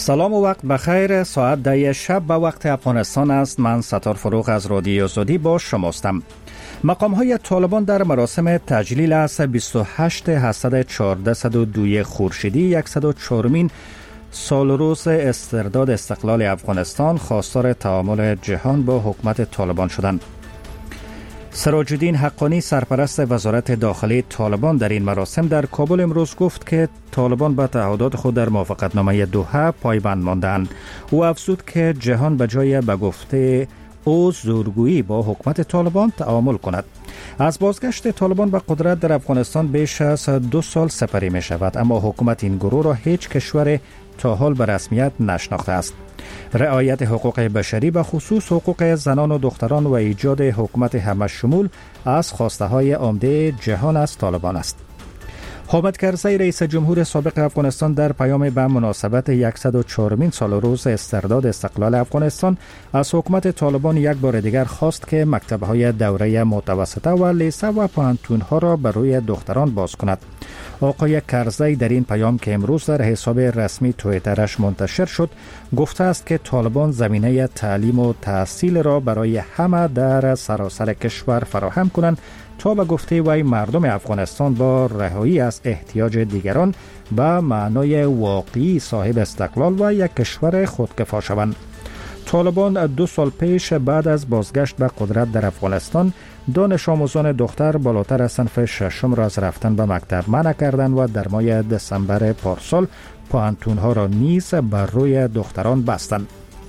سلام و وقت بخیر. ساعت 10 شب به وقت افغانستان است. من ستار فروغ از رادیو آزادی با شماستم. مقام‌های طالبان در مراسم تجلیل از 28 حسد 1402 خورشیدی 104مین سال روز استرداد استقلال افغانستان خواستار تعامل جهان با حکومت طالبان شدند. سراج الدین حقانی سرپرست وزارت داخلی طالبان در این مراسم در کابل امروز گفت که طالبان به تعهدات خود در موافقتنامه دوحه پایبند ماندند. او افزود که جهان به جای به گفته او زورگویی با حکومت طالبان تعامل کند. از بازگشت طالبان به قدرت در افغانستان بیش از 2 سال سپری می شود، اما حکومت این گروه را هیچ کشور تا حال به رسمیت نشناخته است. رعایت حقوق بشری به خصوص حقوق زنان و دختران و ایجاد حکومت همه شمول از خواسته های عمده جهان از طالبان است. حامد کرزی رئیس جمهور سابق افغانستان در پیام به مناسبت 104مین سال روز استرداد استقلال افغانستان از حکومت طالبان یک بار دیگر خواست که مکتب‌های دوره متوسطه و لیسه و پوهنتون‌ها را برای دختران باز کند. آقای کرزی در این پیام که امروز در حساب رسمی توییترش منتشر شد گفته است که طالبان زمینه تعلیم و تحصیل را برای همه در سراسر کشور فراهم کنند تا به گفته وی مردم افغانستان با رهایی از احتیاج دیگران به معنای واقعی صاحب استقلال و یک کشور خودکفا شوند. طالبان 2 سال پیش بعد از بازگشت به قدرت در افغانستان دانش آموزان دختر بالاتر از صنف ششم را از رفتن به مکتب منع کردند و در ماه دسامبر پارسال پوهنتون‌ها را نیز بر روی دختران بستند.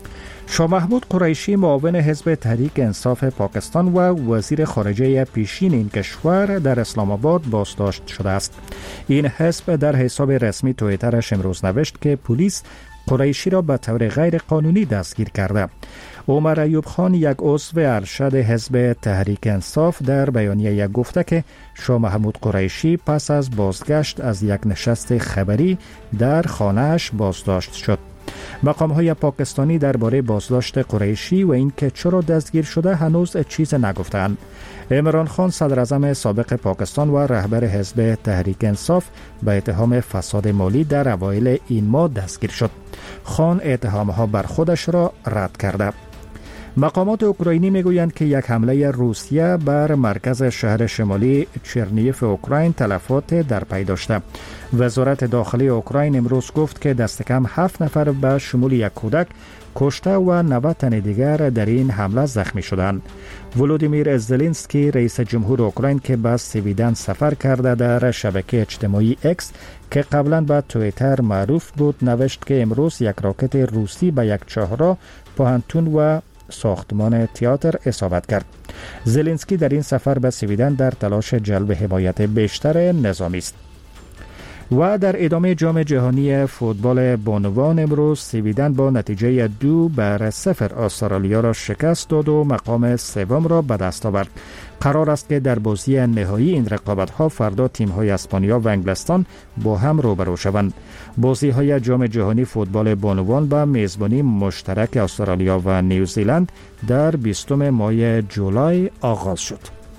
شاه محمود قریشی معاون حزب تحریک انصاف پاکستان و وزیر خارجه پیشین این کشور در اسلام آباد بازداشت شده است. این حزب در حساب رسمی توییترش امروز نوشت که پلیس قریشی را به طور غیر قانونی دستگیر کرده. عمر ایوب خان یک عضو ارشد حزب تحریک انصاف در بیانیه گفته که شاه محمود قریشی پس از بازگشت از یک نشست خبری در خانه‌اش بازداشت شد. مقام‌های پاکستانی درباره بازداشت قریشی و اینکه چرا دستگیر شده هنوز چیز نگفتند. عمران خان صدر اعظم سابق پاکستان و رهبر حزب تحریک انصاف به اتهام فساد مالی در اوایل این ماه دستگیر شد. خان اتهام‌ها بر خودش را رد کرده. مقامات اوکراینی میگویند که یک حمله روسیه بر مرکز شهر شمالی چرنیف اوکراین تلفات در پی داشته. وزارت داخلی اوکراین امروز گفت که دست کم 7 نفر به شمول یک کودک کشته و 90 تن دیگر در این حمله زخمی شدند. ولودیمیر زلنسکی رئیس جمهور اوکراین که به سویدن سفر کرده در شبکه اجتماعی اکس که قبلا به توییتر معروف بود نوشت که امروز یک راکت روسی به یک چهارراه، پوهنتون و ساختمان تئاتر اصابت کرد. زلنسکی در این سفر به سویدن در تلاش جلب حمایت بیشتر نظامی است. و در ادامه جام جهانی فوتبال بانوان امروز سویدن با نتیجه 2-0 استرالیا را شکست داد و مقام سوم را به دست آورد. قرار است که در بازی نهایی این رقابت‌ها فردا تیم‌های اسپانیا و انگلستان با هم روبرو شوند. بازی‌های جام جهانی فوتبال بانوان با میزبانی مشترک استرالیا و نیوزیلند در 20 ماه جولای آغاز شد.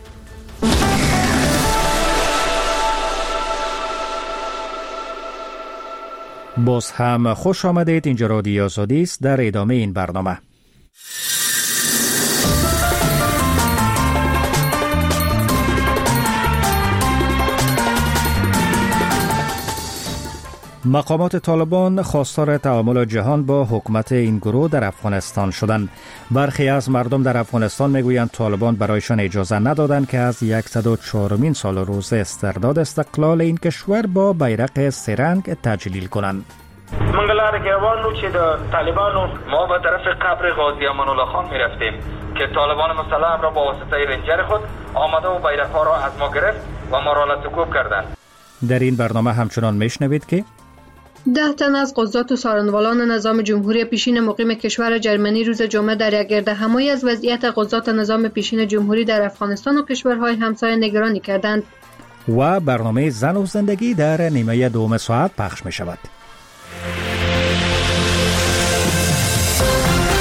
باز هم خوش آمدید. اینجا رادیو آزادی است. در ادامه این برنامه مقامات طالبان خواستار تعامل جهان با حکومت این گروه در افغانستان شدند. برخی از مردم در افغانستان میگویند طالبان برایشان اجازه ندادند که از 104مین سال روز استرداد استقلال این کشور با بیرق سه‌رنگ تجلیل کنند. منگلار گیوانو چې د طالبانو ما به طرف قبر غازی امان الله خان میرفتیم که طالبان مسلح را با واسطه رنجر خود آمده و بیرق‌ها را از ما گرفت و ما را لطکوب کردند. در این برنامه همچنان میشنوید که 10 تن از قضات و سارنوالان نظام جمهوری پیشین مقیم کشور جرمنی روز جمعه در یک گردهمایی از وضعیت قضات نظام پیشین جمهوری در افغانستان و کشورهای همسایه نگرانی کردند. و برنامه زن و زندگی در نیمه دوم ساعت پخش می شود.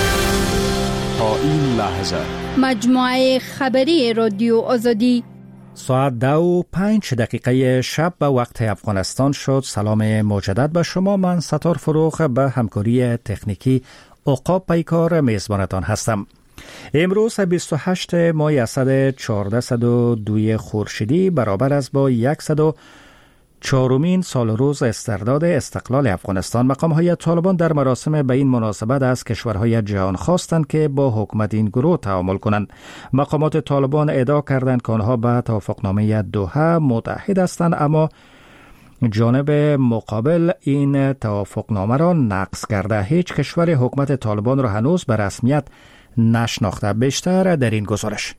تا این لحظه مجموعه خبری رادیو آزادی ساعت 2:05 شب به وقت افغانستان شد. سلام مجدد به شما. من ستار فروغ به همکاری تکنیکی عقاب پیکار میزبانتان هستم. امروز 28 ماه اسد 1402 خورشیدی برابر است با 104مین سال روز استرداد استقلال افغانستان. مقام‌های طالبان در مراسم به این مناسبت از کشورهای جهان خواستند که با حکومت این گروه تعامل کنند. مقامات طالبان ادعا کردند که آنها به توافقنامه دوحه متحد هستند، اما جانب مقابل این توافقنامه را نقض کرده. هیچ کشور حکومت طالبان را هنوز به رسمیت نشناخته. بیشتر در این گزارش.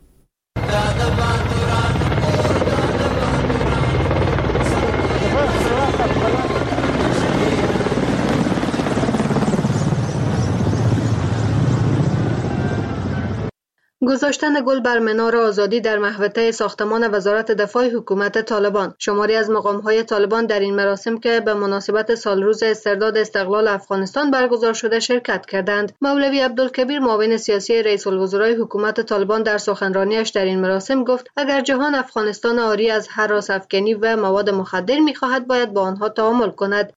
گذاشتن گل بر منار آزادی در محوطه ساختمان وزارت دفاع حکومت طالبان. شماری از مقام‌های طالبان در این مراسم که به مناسبت سالروز استرداد استقلال افغانستان برگزار شده شرکت کردند. مولوی عبدالکبیر معاون سیاسی رئیس الوزرای حکومت طالبان در سخنرانیش در این مراسم گفت اگر جهان افغانستان آری از هراس‌افکنی و مواد مخدر می‌خواهد باید با آنها تعامل کند.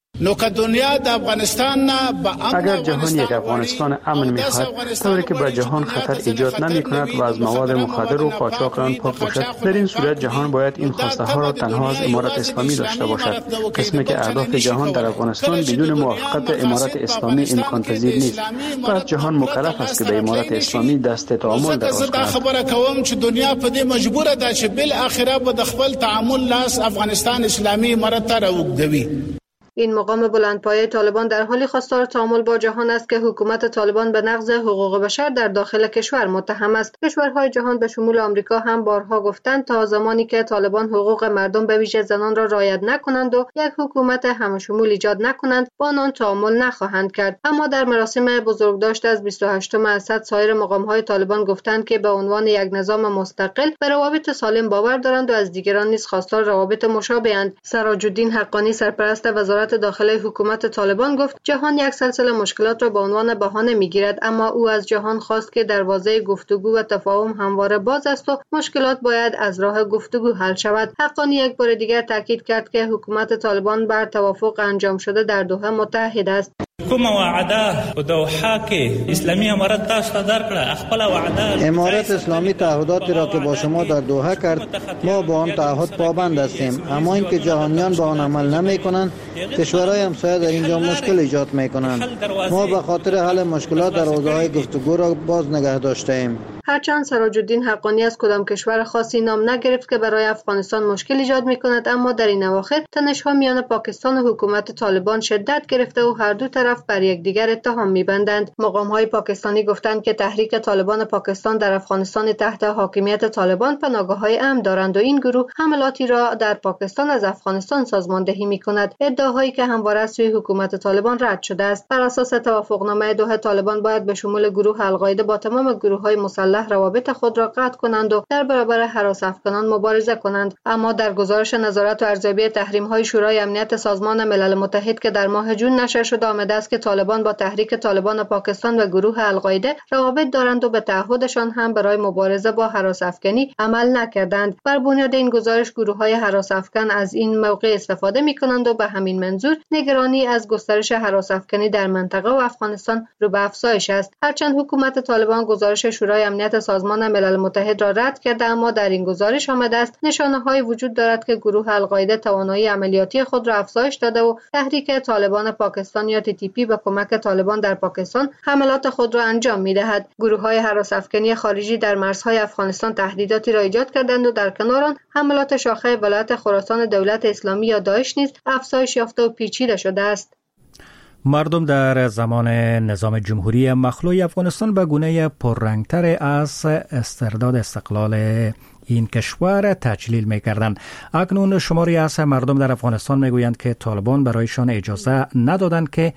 اگر جهان یک افغانستان امن می‌خواهد، طوری که به جهان خطر ایجاد نمی‌کند و از مواد مخدر و قاچاق آن پاک باشد، در این صورت جهان باید این خواسته ها را تنها از امارت اسلامی داشته باشد. قسمی که اهداف جهان در افغانستان بدون موافقت امارت اسلامی امکان پذیر نیست. پس جهان مکلف است که به امارت اسلامی دست تعامل دراز کند. خبره کوم چې دنیا په دې مجبوره ده چې بالاخره به د خپل تعامل لاس افغانستان اسلامی امارت ته راوګدوي. این مقام بلندپایه طالبان در حالی خواستار تعامل با جهان است که حکومت طالبان به نقض حقوق بشر در داخل کشور متهم است. کشورهای جهان به شمول آمریکا هم بارها گفتند تا زمانی که طالبان حقوق مردم به ویژه زنان را رعایت نکنند و یک حکومت همشمول ایجاد نکنند، با آنان تعامل نخواهند کرد. اما در مراسم بزرگداشت از 28 اسد سایر مقام‌های طالبان گفتند که به عنوان یک نظام مستقل به روابط سالم باور دارند و از دیگران نیز خواستار روابط مشابه‌اند. سراج الدین حقانی سرپرست وزارت داخلی حکومت طالبان گفت جهان یک سلسله مشکلات را به عنوان بهانه میگیرد، اما او از جهان خواست که دروازه گفتگو و تفاهم همواره باز است و مشکلات باید از راه گفتگو حل شود. حقانی یک بار دیگر تاکید کرد که حکومت طالبان بر توافق انجام شده در دوحه متحد است. امارت اسلامی تعهداتی را که با شما در دوحه کرد، ما با آن تعهد پابند هستیم، اما اینکه جهانیان با آن عمل نمی کنند، کشورهای همسایه در اینجا مشکل ایجاد می کنند. ما به خاطر حل مشکلات در حوزه‌های گفتگو را باز نگه داشته ایم. هرچند سراج الدین حقانی از کدام کشور خاصی نام نگرفت که برای افغانستان مشکل ایجاد می‌کند، اما در این اواخر تنش‌ها میان پاکستان و حکومت طالبان شدت گرفته و هر دو طرف بر یکدیگر اتهام می‌بندند. مقام‌های پاکستانی گفتند که تحریک طالبان پاکستان در افغانستان تحت حاکمیت طالبان پناهگاه‌های امن دارند و این گروه حملاتی را در پاکستان از افغانستان سازماندهی می‌کند، ادعاهایی که همواره از سوی حکومت طالبان رد شده است. بر اساس توافقنامه دوحه طالبان باید به شمول گروه القاعده با تمام گروه‌های مسلح روابط خود را قطع کنند و در برابر هراس‌افکنان مبارزه کنند. اما در گزارش نظارت و ارزیابی تحریم‌های شورای امنیت سازمان ملل متحد که در ماه جون نشر شده آمده است که طالبان با تحریک طالبان پاکستان و گروه القاعده روابط دارند و به تعهدشان هم برای مبارزه با هراس‌افکنی عمل نکردند. بر بنیاد این گزارش گروه‌های هراس‌افکن از این موقع استفاده می‌کنند و به همین منظور نگرانی از گسترش هراس‌افکنی در منطقه و افغانستان رو به افزایش است. هرچند حکومت طالبان گزارش شورای امنیت سازمان ملل متحد را رد کرده، اما در این گزارش آمده است نشانه‌هایی وجود دارد که گروه القاعده توانایی عملیاتی خود را افزایش داده و تحریک طالبان پاکستان یا TTP به کمک طالبان در پاکستان حملات خود را انجام می‌دهد. گروه‌های هراس‌افکنی خارجی در مرزهای افغانستان تهدیداتی را ایجاد کردند و در کنار آن حملات شاخه ولایت خراسان دولت اسلامی یا داعش نیز افزایش یافته و پیچیده شده است. مردم در زمان نظام جمهوری مخلوع افغانستان به گونه پررنگتر از استرداد استقلال این کشور تجلیل می‌کردند. اکنون شماری از مردم در افغانستان می‌گویند که طالبان برایشان اجازه ندادند که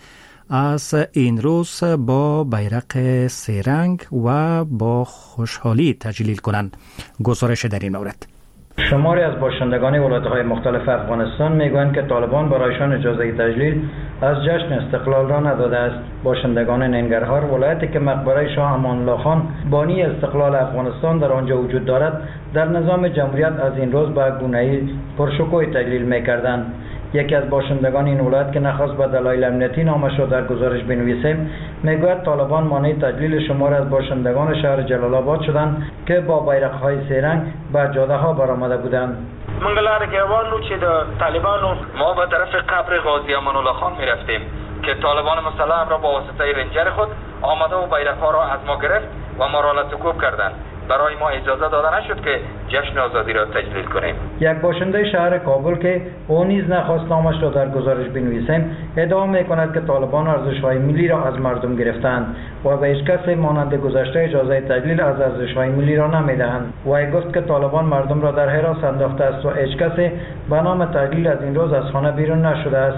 از این روز با بیرق سه رنگ و با خوشحالی تجلیل کنند. گزارش در این مورد. شماری از باشندگان ولایت‌های مختلف افغانستان میگویند که طالبان برایشان اجازه تجلیل از جشن استقلال را نداده است. باشندگان ننگرهار، ولایتی که مقبره شاه امان الله خان بانی استقلال افغانستان در آنجا وجود دارد، در نظام جمهوریت از این روز به گونه‌ای پرشکوه تجلیل می‌کردند. یکی از باشندگان این ولایت که نخواست به دلایل امنیتی نامش را در گزارش بنویسیم، میگوید طالبان مانع تجلیل شمار از باشندگان شهر جلال آباد شدند که با بیرق‌های سه رنگ به جاده‌ها برآمده بودند. منگلار گیوان رو چه طالبان ما به طرف قبر غازی امان الله خان می‌رفتیم که طالبان مسلح را با واسطه رنجر خود آمده و بیرق‌ها را از ما گرفت و ما را لطکوب کردند. برای ما اجازه داده نشد که جشن آزادی را تجلیل کنیم. یک باشنده شهر کابل که او نیز نخواست نامش را در گزارش بنویسیم، ادعا می‌کند که طالبان ارزش‌های ملی را از مردم گرفتند و به هیچ کس مانند گذشته اجازه تجلیل از ارزش‌های ملی را نمی‌دهند. و گفت که طالبان مردم را در حراس انداخته است و هیچ کس به نام تجلیل از این روز از خانه بیرون نشده است.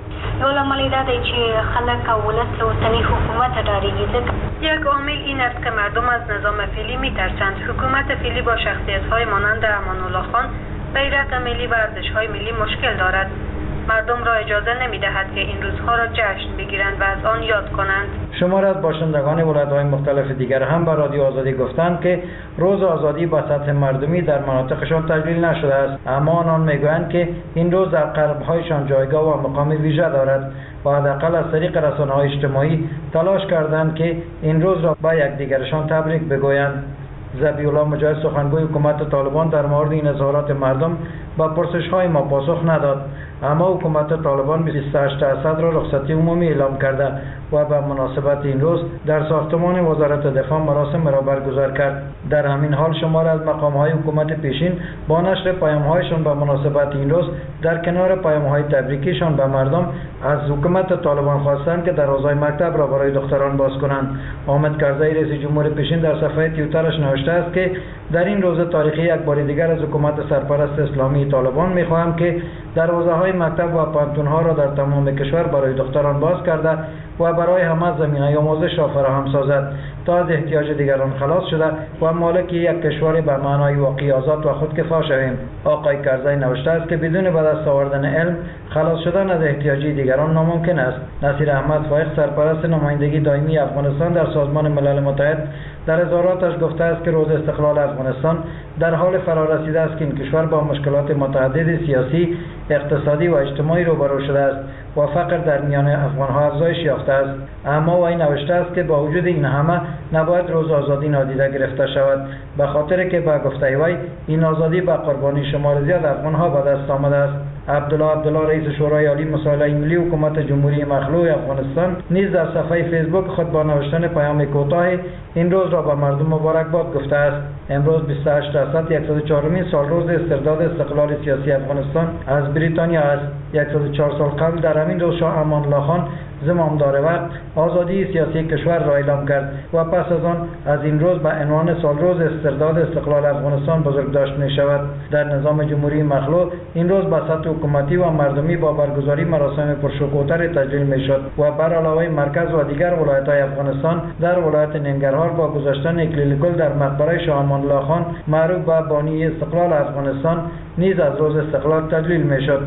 یک عامل این است که مردم از نظام فعلی می‌ترسند. حکومت فعلی با شخصیت‌های مانند امان الله خان بیرق ملی و ارزش‌های ملی مشکل دارد. مردم را اجازه نمی‌دهد که این روزها را جشن بگیرند و از آن یاد کنند. شمار از باشندگان ولایت‌های مختلف دیگر هم به رادیو آزادی گفتند که روز آزادی به سطح مردمی در مناطقشان تجلیل نشده است، اما آنان میگویند که این روز در قلب‌هایشان جایگاه و مقام ویژه دارد و حداقل از طریق رسانه‌های اجتماعی تلاش کردند که این روز را به یکدیگرشان تبریک بگویند. ذبیح‌الله مجاهد، سخنگوی حکومت طالبان، در مورد این اظهارات مردم با پرسش‌های ما پاسخ نداد، اما حکومت طالبان 28% را رخصتی عمومی اعلام کرده و به مناسبت این روز در ساختمان وزارت دفاع مراسم را برگزار کرد. در همین حال شمار از مقام‌های حکومت پیشین با نشر پیام‌هایشان به مناسبت این روز در کنار پیام‌های تبریکیشان به مردم از حکومت طالبان خواستند که دروازه‌های مکتب را برای دختران باز کنند. حامد کرزی، رئیس جمهور پیشین، در صفحه توییترش نوشته است که در این روز تاریخی یک بار دیگر از حکومت سرپرست اسلامی طالبان می‌خواهم که دروازه‌های مکتب و پانتون‌ها را در تمام کشور برای دختران باز کرده و برای همه زمینه آموزش را فراهم سازد تا از احتیاج دیگران خلاص شده و مالک یک کشور به معنای واقعی آزاد و خودکفا شویم. آقای کرزی نوشته است که بدون به دست آوردن علم خلاص شدن از احتیاج دیگران ناممکن است. نصیر احمد فائق، سرپرست نمایندگی دائمی افغانستان در سازمان ملل متحد، در اظهاراتش گفته است که روز استقلال افغانستان در حال فرارسیده است که این کشور با مشکلات متعدد سیاسی، اقتصادی و اجتماعی روبرو شده است و فقر در میان افغان‌ها افزایش یافته است. اما او نوشته است که با وجود این همه نباید روز آزادی نادیده گرفته شود، به خاطر که به گفته وی این آزادی به قربانی شمار زیاد افغان‌ها به دست آمده است. عبدالله رئیس شورای عالی مسائل ملی حکومت جمهوری مخلوع افغانستان نیز در صفحه فیسبوک خود با نوشتن پیام کوتاه این روز را به مردم مبارکباد گفته است. امروز 28% 104مین سالروز استرداد استقلال سیاسی افغانستان از بریتانیا است. 104 سال قبل در همین روز شاه امان الله خان زمامدار وقت آزادی سیاسی کشور را اعلام کرد و پس از آن از این روز به عنوان سالروز استرداد استقلال افغانستان بزرگداشت می شود. در نظام جمهوری مخلوع این روز به سطح حکومتی و مردمی با برگزاری مراسم پرشکوه‌تر تجلیل می شد و بر علاوه مرکز و دیگر ولایت‌های افغانستان در ولایت ننگرهار با گذاشتن اکلیل گل در مقبره شاه امان الله خان معروف به بانی استقلال افغانستان نیز از روز استقلال تجلیل می شد.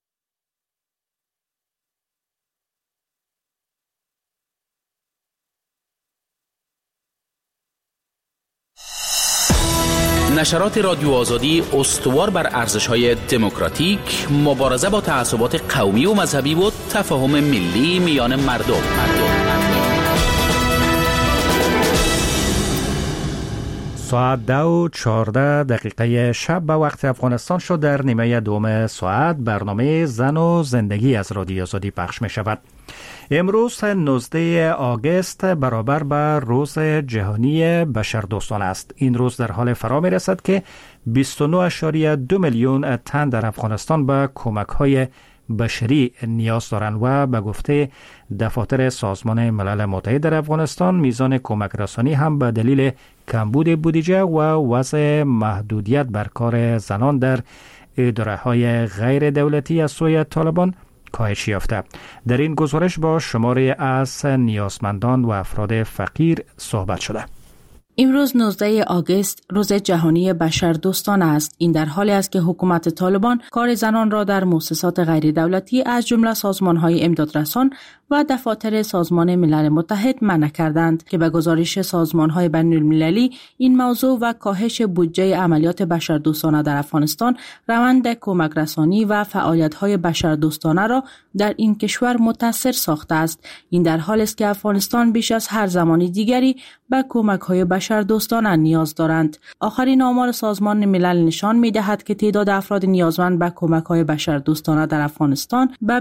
نشرات رادیو آزادی استوار بر ارزش‌های دموکراتیک، مبارزه با تعصبات قومی و مذهبی و تفاهم ملی میان مردم. ساعت 2:14 شب به وقت افغانستان شد. در نیمه دوم ساعت برنامه زن و زندگی از رادیو آزادی پخش می شود. امروز 19 آگوست برابر به روز جهانی بشردوستان است. این روز در حال فرا می رسد که 29.2 میلیون تن در افغانستان به کمک‌های بشری نیاز دارند و به گفته دفاتر سازمان ملل متحد در افغانستان میزان کمک رسانی هم به دلیل کمبود بودجه و وضع محدودیت بر کار زنان در اداره‌های غیر دولتی از سوی طالبان کاهش یافته. در این گزارش با شماری از نیازمندان و افراد فقیر صحبت شده. امروز 19 آگوست روز جهانی بشردوستانه است. این در حالی است که حکومت طالبان کار زنان را در مؤسسات غیر دولتی از جمله سازمان‌های امدادرسان و دفاتر سازمان ملل متحد منع کردند که به گزارش سازمان‌های بین‌المللی این موضوع و کاهش بودجه عملیات بشردوستانه در افغانستان روند کمک رسانی و فعالیت‌های بشردوستانه را در این کشور متاثر ساخته است. این در حالی است که افغانستان بیش از هر زمان دیگری به کمک‌های بشردوستانه نیاز دارند. آخرین آمار سازمان ملل نشان می‌دهد که تعداد افراد نیازمند به کمک‌های بشردوستانه در افغانستان به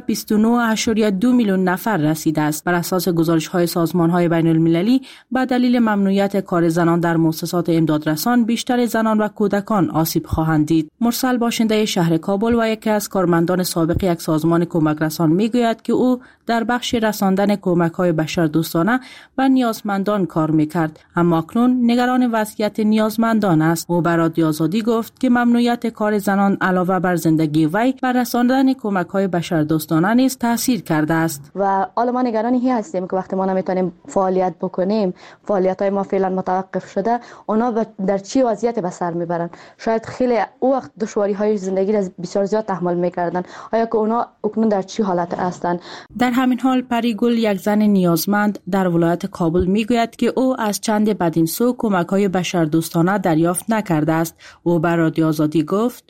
29.2 میلیون نفر رسیده است. بر اساس گزارش‌های سازمان‌های بین‌المللی به دلیل ممنوعیت کار زنان در مؤسسات امدادرسان بیشتر زنان و کودکان آسیب خواهند دید. مرسل باشنده شهر کابل و یکی از کارمندان سابق یک سازمان کمک رسان می‌گوید که او در بخش رساندن کمک‌های بشردوستانه به نیازمندان کار می‌کرد، اما اکنون نگران وضعیت نیازمندان است. او به رادیو آزادی گفت که ممنوعیت کار زنان علاوه بر زندگی وی بر رساندن کمک‌های بشردوستانه نیز تاثیر کرده است. و حالا ما نگران این هستیم که وقتی ما نمیتونیم فعالیت بکنیم، فعالیت‌های ما فعلا متوقف شده، اونا در چی وضعیت به سر میبرن؟ شاید خیلی او وقت دشواری‌های زندگی را بسیار زیاد تحمل میکردن. آیا که اونا اکنون در چی حالت هستند؟ در همین حال پریگل، یک زن نیازمند در ولایت کابل میگوید که او از چند بدین سو کمک‌های بشردوستانه دریافت نکرده است. او به رادیو آزادی گفت: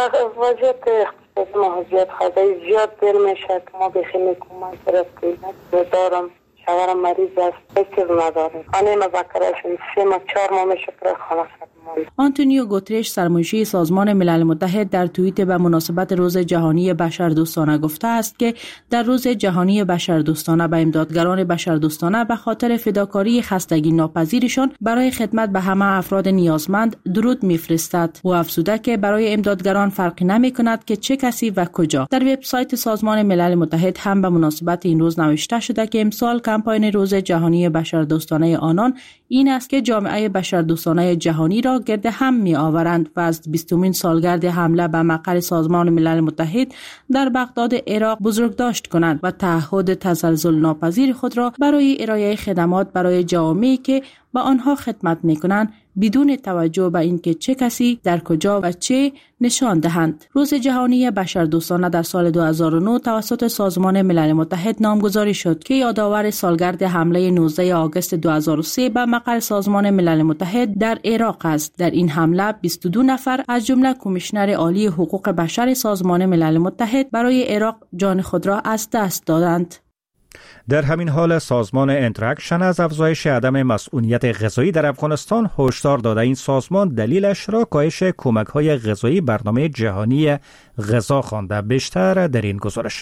وضعیت اقتصادی ما زیاد خدای زیاد دل میشه که ما بخیم کمک گرفتیم دارم. شوهرم مریض است، فکر ندارم. خانه مذکرشون 3 ماه 4 ماه میشه که خانه خدمت. آنتونیو گوترش، سرمنشی سازمان ملل متحد، در توییت به مناسبت روز جهانی بشردوستانه گفته است که در روز جهانی بشردوستانه به امدادگران بشردوستانه به خاطر فداکاری خستگی ناپذیرشان برای خدمت به همه افراد نیازمند درود می‌فرستد. او افزوده که برای امدادگران فرقی نمی‌کند که چه کسی و کجا. در وبسایت سازمان ملل متحد هم به مناسبت این روز نوشته شده که امسال کمپاین روز جهانی بشردوستانه آنان این است که جامعه بشردوستانه جهانی را گرد هم می آورند و از 20مین سالگرد حمله به مقر سازمان ملل متحد در بغداد عراق بزرگداشت کنند و تعهد تزلزل ناپذیر خود را برای ارائه خدمات برای جوامعی که با آنها خدمت می کنند بدون توجه به اینکه چه کسی در کجا و چه نشان دهند. روز جهانی بشردوستانه در سال 2009 توسط سازمان ملل متحد نامگذاری شد که یادآور سالگرد حمله 19 آگوست 2003 به مقر سازمان ملل متحد در عراق است. در این حمله 22 نفر از جمله کمیشنر عالی حقوق بشر سازمان ملل متحد برای عراق جان خود را از دست دادند. در همین حال سازمان اینتراکشن از افزایش عدم مسئولیت غذایی در افغانستان هشدار داده. این سازمان دلیلش را کاهش کمک‌های غذایی برنامه جهانی غذا خوانده. بیشتر در این گزارش.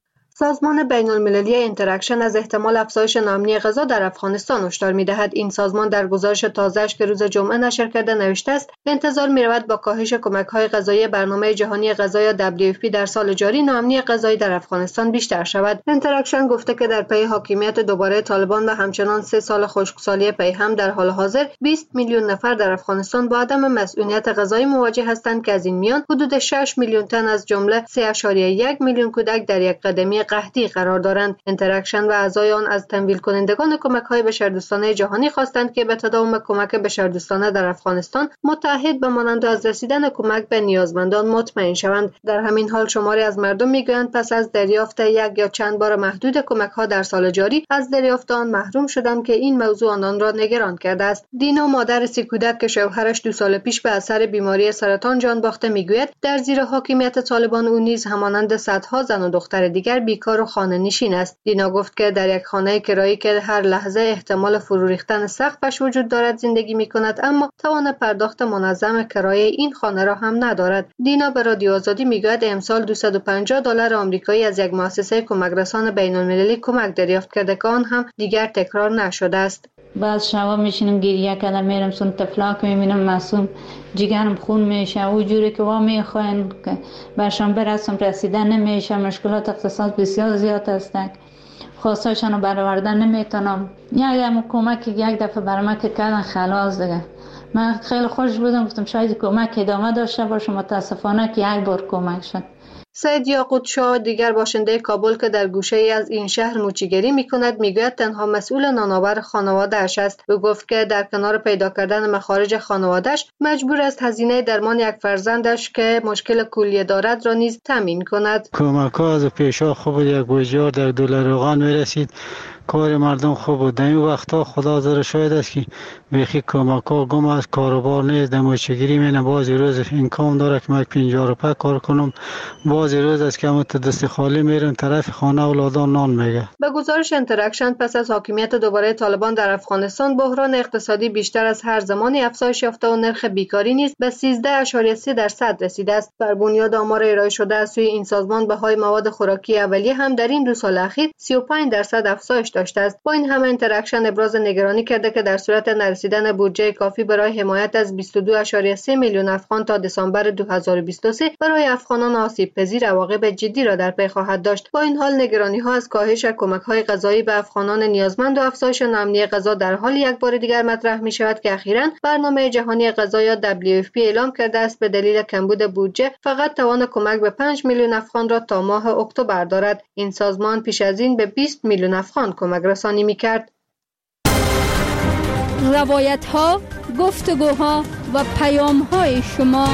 سازمان بین‌المللی اینتراکشن از احتمال افزایش ناامنی غذا در افغانستان هشدار می‌دهد. این سازمان در گزارش تازه‌اش که روز جمعه نشر کرده نوشته است انتظار می‌رود با کاهش کمک‌های غذایی برنامه جهانی غذا یا WFP در سال جاری ناامنی غذایی در افغانستان بیشتر شود. اینتراکشن گفته که در پی حاکمیت دوباره طالبان و همچنان 3 سال خشکسالی پی هم در حال حاضر 20 میلیون نفر در افغانستان با عدم مسئولیت غذایی مواجه هستند که از این میان حدود 6 میلیون تن از جمله 3.1 میلیون کودک در یک قدمی قحطی قرار دارند. اینتراکشن و اعضای آن از تمویل کنندگان کمک‌های بشردوستانه جهانی خواستند که به تداوم کمک بشردوستانه در افغانستان متحد بمانند و از رسیدن کمک به نیازمندان مطمئن شوند. در همین حال شماری از مردم میگویند پس از دریافت یک یا چند بار محدود کمک‌ها در سال جاری از دریافت آن محروم شدند که این موضوع آنان را نگران کرده است. دینا، مادر 30 کودک که شوهرش 2 سال پیش به اثر بیماری سرطان جان باخته، میگوید در زیر حاکمیت طالبان او نیز همانند صدها زن و دختر دیگر بیکار و خانه نشین است. دینا گفت که در یک خانه کرایی که هر لحظه احتمال فرو ریختن سقفش وجود دارد زندگی می‌کند، اما توان پرداخت منظم کرایه این خانه را هم ندارد. دینا به رادیو آزادی میگوید امسال $250 آمریکایی از یک مؤسسه کمک رسان بین‌المللی کمک دریافت کرده که آن هم دیگر تکرار نشده است. بعد شبا میشینم گریه کردم، میرم سون طفلاک میبینم معصوم جگرم خون میشه و جوری که وا میخواین که برشان برسم رسیدن نمیشه. مشکلات اقتصاد بسیار زیاد هستند، خواستاشون رو برآوردن نمیتونم. یک کمک یک دفعه برام که کردن خلاص دیگه من خیلی خوش بودم، گفتم شاید کمک ادامه داشته باشه. متاسفانه که یک بار کمک شد. سید یاقوت شاه دیگر باشنده کابل که در گوشه ای از این شهر موچیگری میکند میگوید تنها مسئول نانآور خانواده‌اش است. او گفت که در کنار پیدا کردن مخارج خانواده‌اش مجبور است هزینه درمان یک فرزندش که مشکل کلیه دارد را نیز تامین کند. کمک‌ها از پیشا خوب یک بوجار در دلار روغن میرسید، کار مردم خوب بود. در این وقتا خدا زر شاید است که بیخی کمک‌ها گم است، کاروبار نیست، در موچگیری مینه بازی روز اینکام داره که من 50 روپیه کار کنم، بازی روز است که همون دست خالی میرم طرف خانه اولادان نان میگه. به گزارش اینتراکشن پس از حاکمیت دوباره طالبان در افغانستان بحران اقتصادی بیشتر از هر زمانی افزایش یافته و نرخ بیکاری نیز به 13.3% رسیده است. بر بنیاد آمار ارائه شده از سوی این سازمان بهای مواد خوراکی اولیه هم در این 2 سال اخیر 35% افزایش داشته است. با این همه اینتراکشن ابراز نگرانی کرده که در صورت نرسیدن بودجه کافی برای حمایت از 22.3 میلیون افغان تا دسامبر 2023 برای افغانان آسیب پذیر عواقب جدی را در پی خواهد داشت. با این حال نگرانی ها از کاهش کمک های غذایی به افغانان نیازمند و افزایش ناامنی غذا در حال یک بار دیگر مطرح می شود که اخیراً برنامه جهانی غذا یا WFP اعلام کرده است به دلیل کمبود بودجه فقط توان کمک به 5 میلیون افغان را تا ماه اکتبر دارد. این سازمان پیش از این به 20 میلیون افغان کمک رسانی می‌کرد. روایت‌ها، گفتگوها و پیام‌های شما.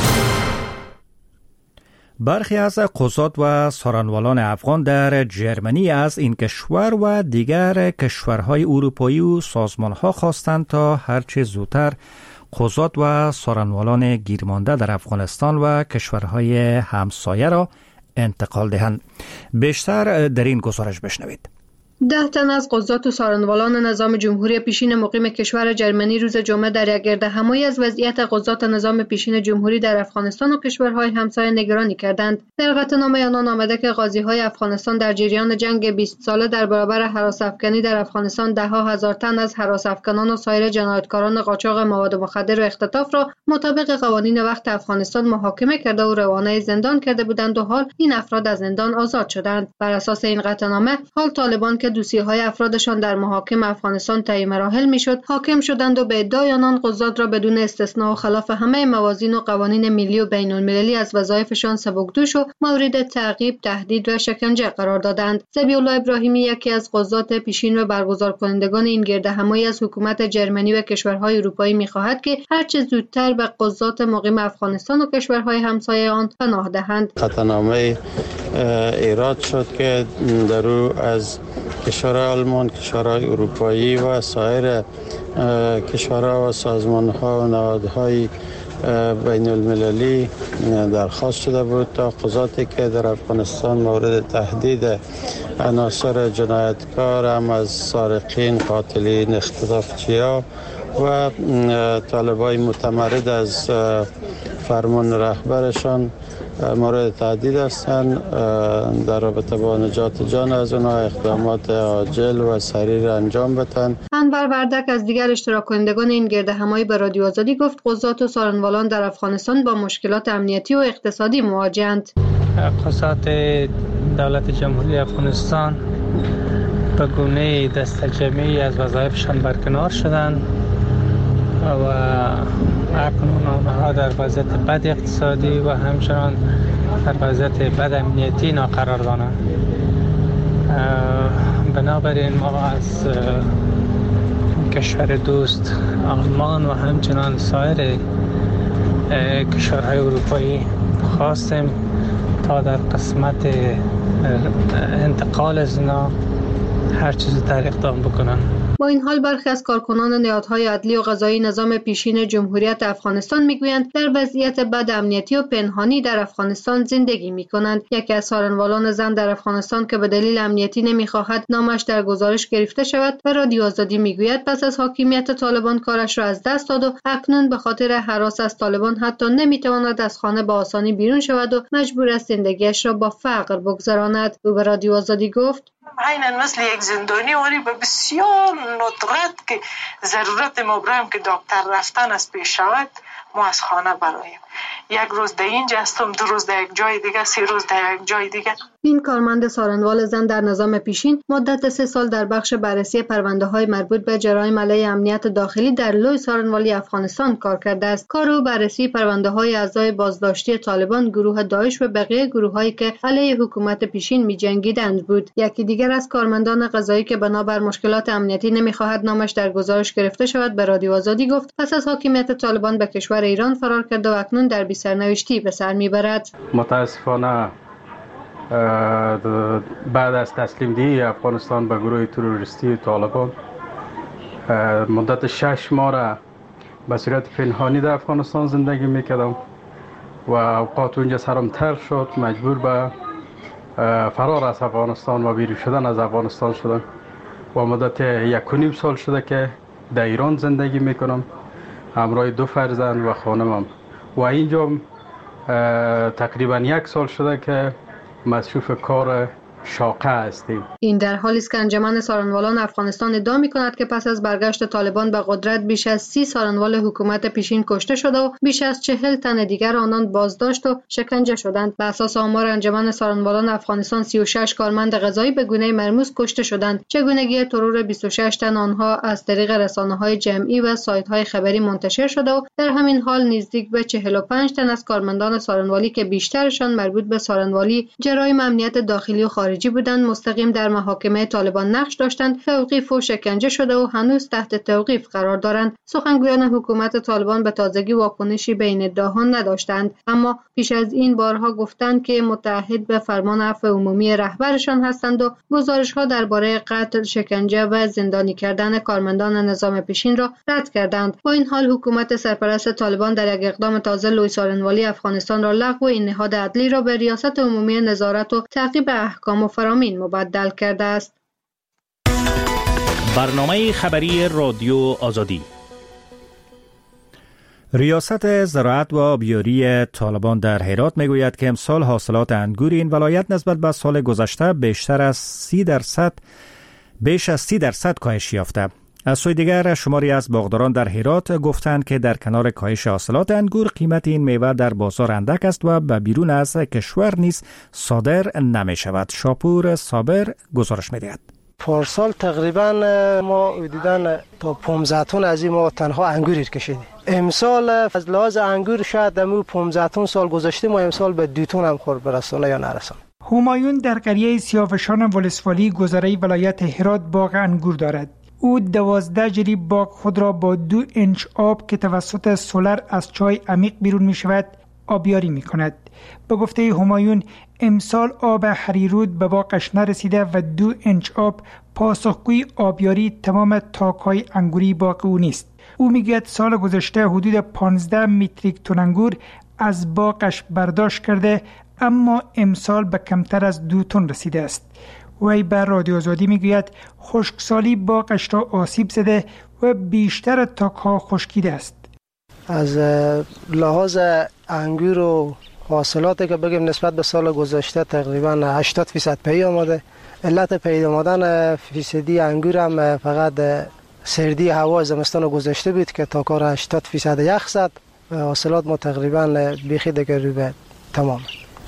برخی از قضات و سارنوالان افغان در جرمنی از این کشور و دیگر کشورهای اروپایی و سازمان‌ها خواستند تا هرچه زودتر قضات و سارنوالان گیرمانده در افغانستان و کشورهای همسایه را انتقال دهند. بیشتر در این گزارش بشنوید. 10 تن از قضات و سارنوالان نظام جمهوری پیشین مقیم کشور جرمنی روز جمعه در یک گردهمایی از وضعیت قضات نظام پیشین جمهوری در افغانستان و کشورهای همسایه نگرانی کردند. در قطعنامه آنان آمده که قاضی‌های افغانستان در جریان جنگ 20 ساله در برابر هراس‌افکنی در افغانستان ده‌ها هزار تن از هراس‌افکنان و سایر جنایتکاران قاچاق مواد مخدر و اختطاف را مطابق قوانین وقت افغانستان محاکمه کرده و روانه زندان کرده بودند و حال این افراد از زندان آزاد شدند. بر اساس این قطعنامه حال طالبان که دوسیه‌های افرادشان در محاکم افغانستان طی مراحل میشد حاکم شدند و به ادعای آنان قضات را بدون استثناء و خلاف همه موازین و قوانین ملی و بین‌المللی از وظایفشان سبکدوش و مورد تعقیب، تهدید و شکنجه قرار دادند. ذبیح الله ابراهیمی یکی از قضات پیشین و برگزار کنندگان این گردهمایی از حکومت جرمنی و کشورهای اروپایی می‌خواهد که هرچه زودتر به قضات مقیم افغانستان و کشورهای همسایه آن پناه دهند. قطعنامه ایراد شد که در او از کشورهای آلمان، کشورهای اروپایی و سایر کشورها و سازمان‌ها و نهادهای بین المللی درخواست شده بود تا قضاتی که در افغانستان مورد تهدید عناصر جنایتکار هم از سارقین، قاتلین، اختطافچی‌ها و طالبای متمرد از فرمان رهبرشان مورد تهدید هستند، در رابطه با نجات جان از اونها اقدامات عاجل و سریع انجام بدن. انور وردک از دیگر اشتراک کنندگان این گردهمایی به رادیو آزادی گفت قضات و سارنوالان در افغانستان با مشکلات امنیتی و اقتصادی مواجه‌اند. قضات دولت جمهوری افغانستان به گونه دست جمعی از وظایفشان برکنار شدند و اکنون آنها در وضعیت بد اقتصادی و همچنان در وضعیت بد امنیتی قرار دارند. بنابراین ما از کشور دوست آلمان و همچنان سایر کشورهای اروپایی خواستیم تا در قسمت انتقال از اینا هر چیزی در اقدام بکنن. با این حال برخی از کارکنان نهادهای عدلی و قضایی نظام پیشین جمهوریت افغانستان میگویند در وضعیت بد امنیتی و پنهانی در افغانستان زندگی میکنند. یکی از سارنوالان زن در افغانستان که به دلیل امنیتی نمیخواهد نامش در گزارش گرفته شود به رادیو آزادی میگوید پس از حاکمیت طالبان کارش را از دست داد و اکنون به خاطر هراس از طالبان حتی نمیتواند از خانه به آسانی بیرون شود و مجبور است زندگیش را با فقر بگذراند. او به رادیو آزادی گفت عیناً مثل یک زندانی ولی به بسیار ندرت که ضرورت مبرم که دکتر رفتن از پیش شود ما از خانه برایم. یک روز در اینجا هستم، 2 روز در یک جای دیگه، 3 روز در یک جای دیگه. این کارمند سارنوال زن در نظام پیشین مدت 3 سال در بخش بررسی پرونده‌های مربوط به جرایم علیه امنیت داخلی در لوی سارنوالی افغانستان کار کرده است. کار او بررسی پرونده‌های اعضای بازداشتی طالبان، گروه داعش و بقیه گروه‌هایی که علیه حکومت پیشین می‌جنگیدند بود. یکی دیگر از کارمندان قضایی که بنابر مشکلات امنیتی نمی‌خواهد نامش در گزارش گرفته شود به رادیو آزادی گفت پس از حاکمیت طالبان به کشور ایران فرار کرده و اکنون در بی سرنوشتی به سر می‌برد. متاسفانه بعد از تسلیم دهی افغانستان به گروه تروریستی طالبان مدت 6 ماه را به صورت پنهانی در افغانستان زندگی میکردم و اوقات اونجا سرم تر شد، مجبور به فرار از افغانستان و بیرون شدن از افغانستان شدم و مدت 1.5 سال شده که در ایران زندگی میکنم همراه 2 فرزند و خانمم و اینجا تقریبا 1 سال شده که مصروف کار شاقه هستیم. این در حالی است که انجمن سارنوالان افغانستان ادعا می‌کند که پس از برگشت طالبان به قدرت بیش از 30 سارنوال حکومت پیشین کشته شده و بیش از 40 تن دیگر آنان بازداشت و شکنجه شدند. به اساس آمار انجمن سارنوالان افغانستان 36 کارمند قضایی به گونه مرموز کشته شدند. چگونگی ترور 26 تن آنها از طریق رسانه‌های جمعی و سایت‌های خبری منتشر شده و در همین حال نزدیک به 45 تن از کارمندان سارنوالی که بیشترشان مربوط به سارنوالی، جرایم امنیت داخلی و خارجی بودند مستقیم در محاکمه طالبان نقش داشتند، توقیف و شکنجه شده و هنوز تحت توقیف قرار دارند. سخنگویان حکومت طالبان به تازگی واکنشی به این ادعاها نداشتند، اما پیش از این بارها گفتند که متعهد به فرمان عفو عمومی رهبرشان هستند و گزارش‌ها درباره قتل، شکنجه و زندانی کردن کارمندان نظام پیشین را رد کردند. با این حال حکومت سرپرست طالبان در یک اقدام تازه لوی سارنوالی افغانستان را لغو این نهاد عدلی را به ریاست عمومی نظارت و تعقیب احکام و فرامین مبدل کرده است. برنامه خبری رادیو آزادی. ریاست زراعت و آبیاری طالبان در هرات میگوید که امسال حاصلات انگور این ولایت نسبت به سال گذشته بیش از 30% کاهش یافته. از سوی دیگر شماری از باغداران در هرات گفتند که در کنار کاهش حاصلات انگور قیمت این میوه در بازار اندک است و به بیرون از کشور نیز صادر نمی شود. شاپور صابر گزارش می‌دهد. پارسال تقریبا ما دیدن تا 15 تن از این ما تنها انگور کشیدیم. امسال از لحاظ انگور شاید دمو 15 تن سال گذشته ما امسال به 2 تن هم خورد برسونه یا نرسونه. همایون در قریه سیاوشان ولسوالی گذره ولایت هرات باغ انگور دارد. او 12 جریب باغ خود را با 2 اینچ آب که توسط سولر از چای عمیق بیرون می شود آبیاری می کند. به گفته همایون امسال آب هریرود به باغش نرسیده و 2 اینچ آب پاسخگوی آبیاری تمام تاک‌های انگوری باغ او نیست. او میگوید سال گذشته حدود 15 متریک تن انگور از باغش برداشت کرده اما امسال به کمتر از 2 تن رسیده است. وی بر رادیو آزادی میگوید خشکسالی باغش را آسیب زده و بیشتر تاک‌ها خشکیده است. از لحاظ انگور و حاصلاتی که بگیم نسبت به سال گذشته تقریبا 80% پی آمده. علت پی آمدن فیصدی انگور هم فقط سردی هوا زمستان گذشته بود که تا کار 80% یخ زد و حاصلات ما تقریبا بیخی دیگر رو به تمام.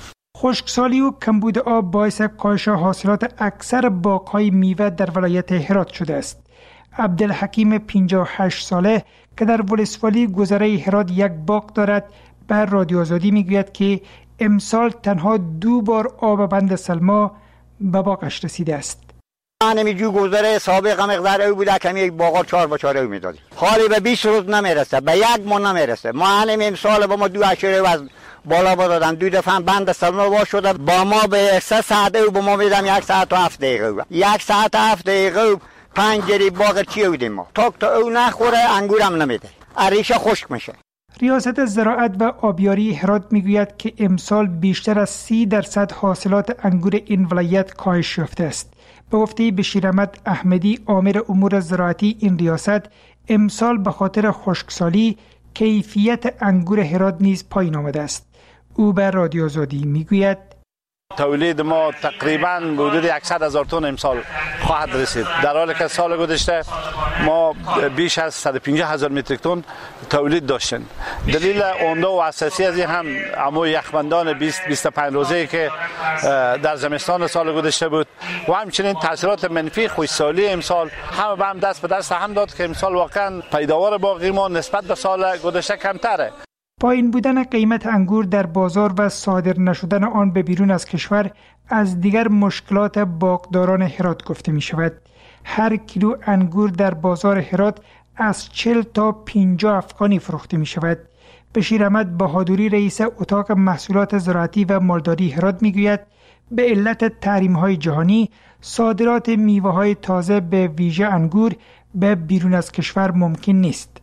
خشکسالی و کمبود آب باعث کاهش حاصلات اکثر باغ‌های میوه در ولایت هرات شده است. عبدالحکیم 58 ساله که در ولسوالی گذره هرات یک باغ دارد بر رادیو آزادی میگوید که امسال تنها 2 بار آب بند سلما به باغش رسیده است. نمیجو گذره سابقه مقدار او بوده که یک باغ 4 با 4 میدادیم. حالی به 20 روز نمیرسه، به 1 ماه نمیرسه. ما همین امسال با ما 2 اشاره از بالا دادن 2 دفعه بند سلما وا شده با ما به 3 ساعت او با ما میدم 1 ساعت و 7 دقیقه. 1 ساعت و 7 دقیقه 5 جریب باغ چی بودیم ما. تا او نخوره انگورم نمیده. ریشه خشک میشه. ریاست زراعت و آبیاری هرات میگوید که امسال بیشتر از 30% حاصلات انگور این ولایت کاهش یافته است. به گفته بشیر احمد احمدی امور امور زراعتی این ریاست امسال به خاطر خشکسالی کیفیت انگور هرات نیز پایین آمده است. او بر رادیو آزادی میگوید تولید ما تقریباً حدود 100,000 تن امسال خواهد رسید، در حالی که سال گذشته ما بیش از 150,000 متریک تن تولید داشتیم. دلیل عمده و اساسی از این هم همون یخبندان 20-25 روزه‌ای که در زمستان سال گذشته بود و همچنین تاثیرات منفی خشکسالی امسال همه به هم دست به دست هم داد که امسال واقعا پیداوار باغی ما نسبت به سال گذشته کمتره. پایین بودن قیمت انگور در بازار و صادر نشدن آن به بیرون از کشور از دیگر مشکلات باغداران هرات گفته می شود. هر کیلو انگور در بازار هرات از 40 تا 50 افغانی فروخته می شود. بشیر احمد بهادری رئیس اتاق محصولات زراعتی و مالداری هرات می گوید به علت تحریم های جهانی صادرات میوه های تازه به ویژه انگور به بیرون از کشور ممکن نیست.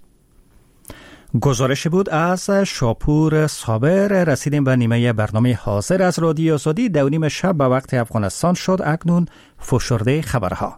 گزارش بود از شاپور صابر. رسیدیم به نیمه برنامه حاضر از رادیو آزادی. 2:30 شب به وقت افغانستان شد. اکنون فشرده خبرها.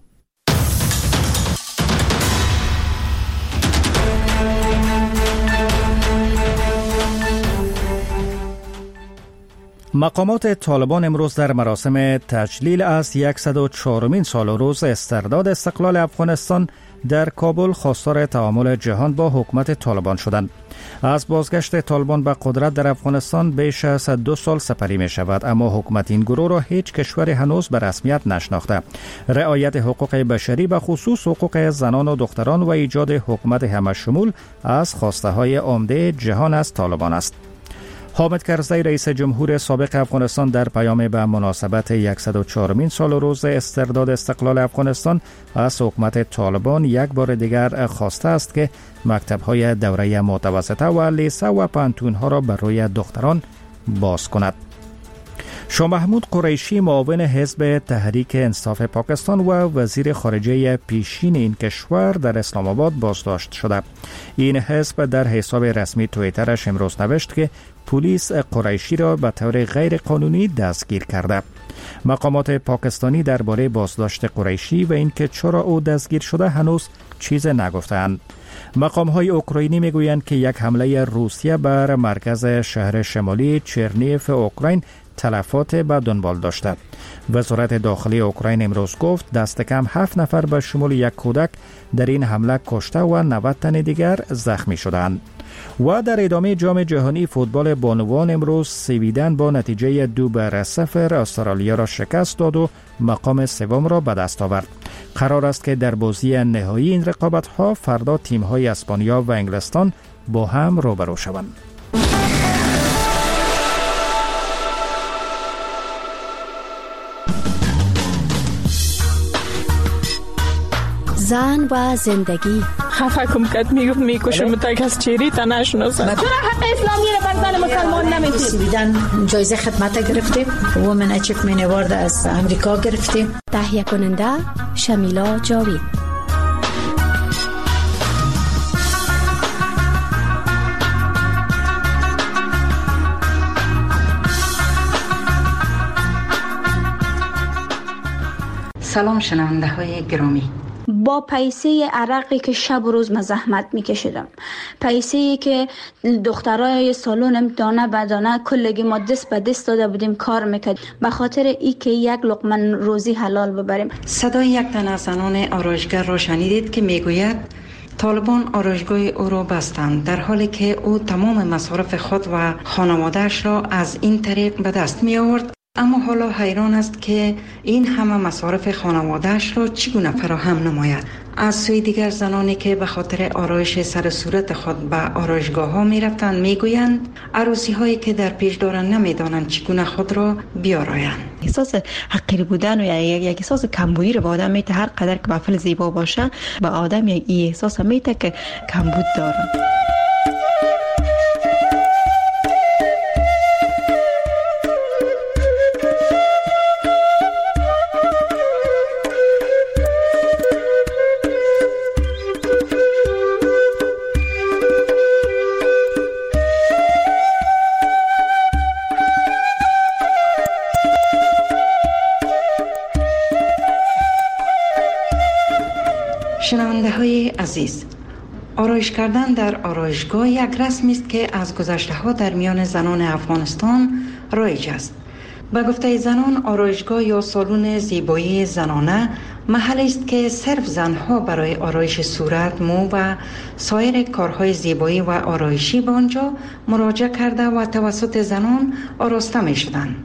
مقامات طالبان امروز در مراسم تجلیل از 104مین سال و روز استرداد استقلال افغانستان در کابل خواستار تعامل جهان با حکومت طالبان شدند. از بازگشت طالبان به قدرت در افغانستان بیش از 2 سال سپری می شود، اما حکومت این گروه را هیچ کشوری هنوز به رسمیت نشناخته. رعایت حقوق بشری به خصوص حقوق زنان و دختران و ایجاد حکومت همه‌شمول از خواسته های عمده جهان از طالبان است. حامد کرزی رئیس جمهور سابق افغانستان در پیام به مناسبت 104مین سال و روز استرداد استقلال افغانستان از حکومت طالبان یک بار دیگر خواسته است که مکتب‌های دوره متوسطه و لیسه و پانتون‌ها را بر روی دختران باز کند. شاه محمود قریشی معاون حزب تحریک انصاف پاکستان و وزیر خارجه پیشین این کشور در اسلام آباد بازداشت شده. این حزب در حساب رسمی توییترش امروز نوشت که پلیس قریشی را به طور غیر قانونی دستگیر کرده. مقامات پاکستانی درباره بازداشت قریشی و اینکه چرا او دستگیر شده هنوز چیز نگفتند. مقام‌های اوکراینی میگویند که یک حمله روسیه بر مرکز شهر شمالی چرنیف اوکراین تلفات به دنبال داشته. وزارت داخلی اوکراین امروز گفت دست کم 7 نفر به شمول یک کودک در این حمله کشته و 90 تن دیگر زخمی شدند. و در ادامه جام جهانی فوتبال بانوان امروز سویدن با نتیجه 2-0 استرالیا را شکست داد و مقام سوم را به دست آورد. قرار است که در بازی نهایی این رقابت‌ها فردا تیم‌های اسپانیا و انگلستان با هم روبرو شوند. زن و زندگی خفه کم کد میکشم تا کس چیری تا نشناسم. چرا حق اسلامی رو بر زن مسلمان نمیدید؟ سویدن جایزه خدمت گرفتیم، وومن اچیومنت اوارد از امریکا گرفتیم. تهیه کننده شمیلا جاوید. سلام شنونده های گرامی. با پیسه عرقی که شب و روز من زحمت میکشیدم، پیسه‌ای که دخترای سالونم دانه به دانه کلگی ما دست به دست داده بودیم کار میکرد به خاطر ای که یک لقمه روزی حلال ببریم. صدای یک تن از زنان آرایشگر را شنیدید که میگوید طالبان آرایشگاه او را بستند، در حالی که او تمام مصارف خود و خانواده‌اش را از این طریق به دست می آورد. اما حالا حیران است که این همه مصارف خانواده‌اش را چگونه فراهم نماید. از سوی دیگر زنانی که به خاطر آرایش سر صورت خود به آرایشگاه‌ها می‌رفتند میگویند عروسی هایی که در پیش دارند نمی‌دانند چگونه خود را بیارایند. احساس حقیر بودن و یک احساس کمبودی رو به آدم میده. هر قدر که بفل زیبا باشه به آدم یک احساس میده که کمبود داره. شنونده های عزیز، آرایش کردن در آرایشگاه یک رسمی است که از گذشته ها در میان زنان افغانستان رایج است. به گفته زنان، آرایشگاه یا سالن زیبایی زنانه محلی است که صرف زنها برای آرایش صورت، مو و سایر کارهای زیبایی و آرایشی به آنجا مراجعه کرده و توسط زنان آراسته می شدند.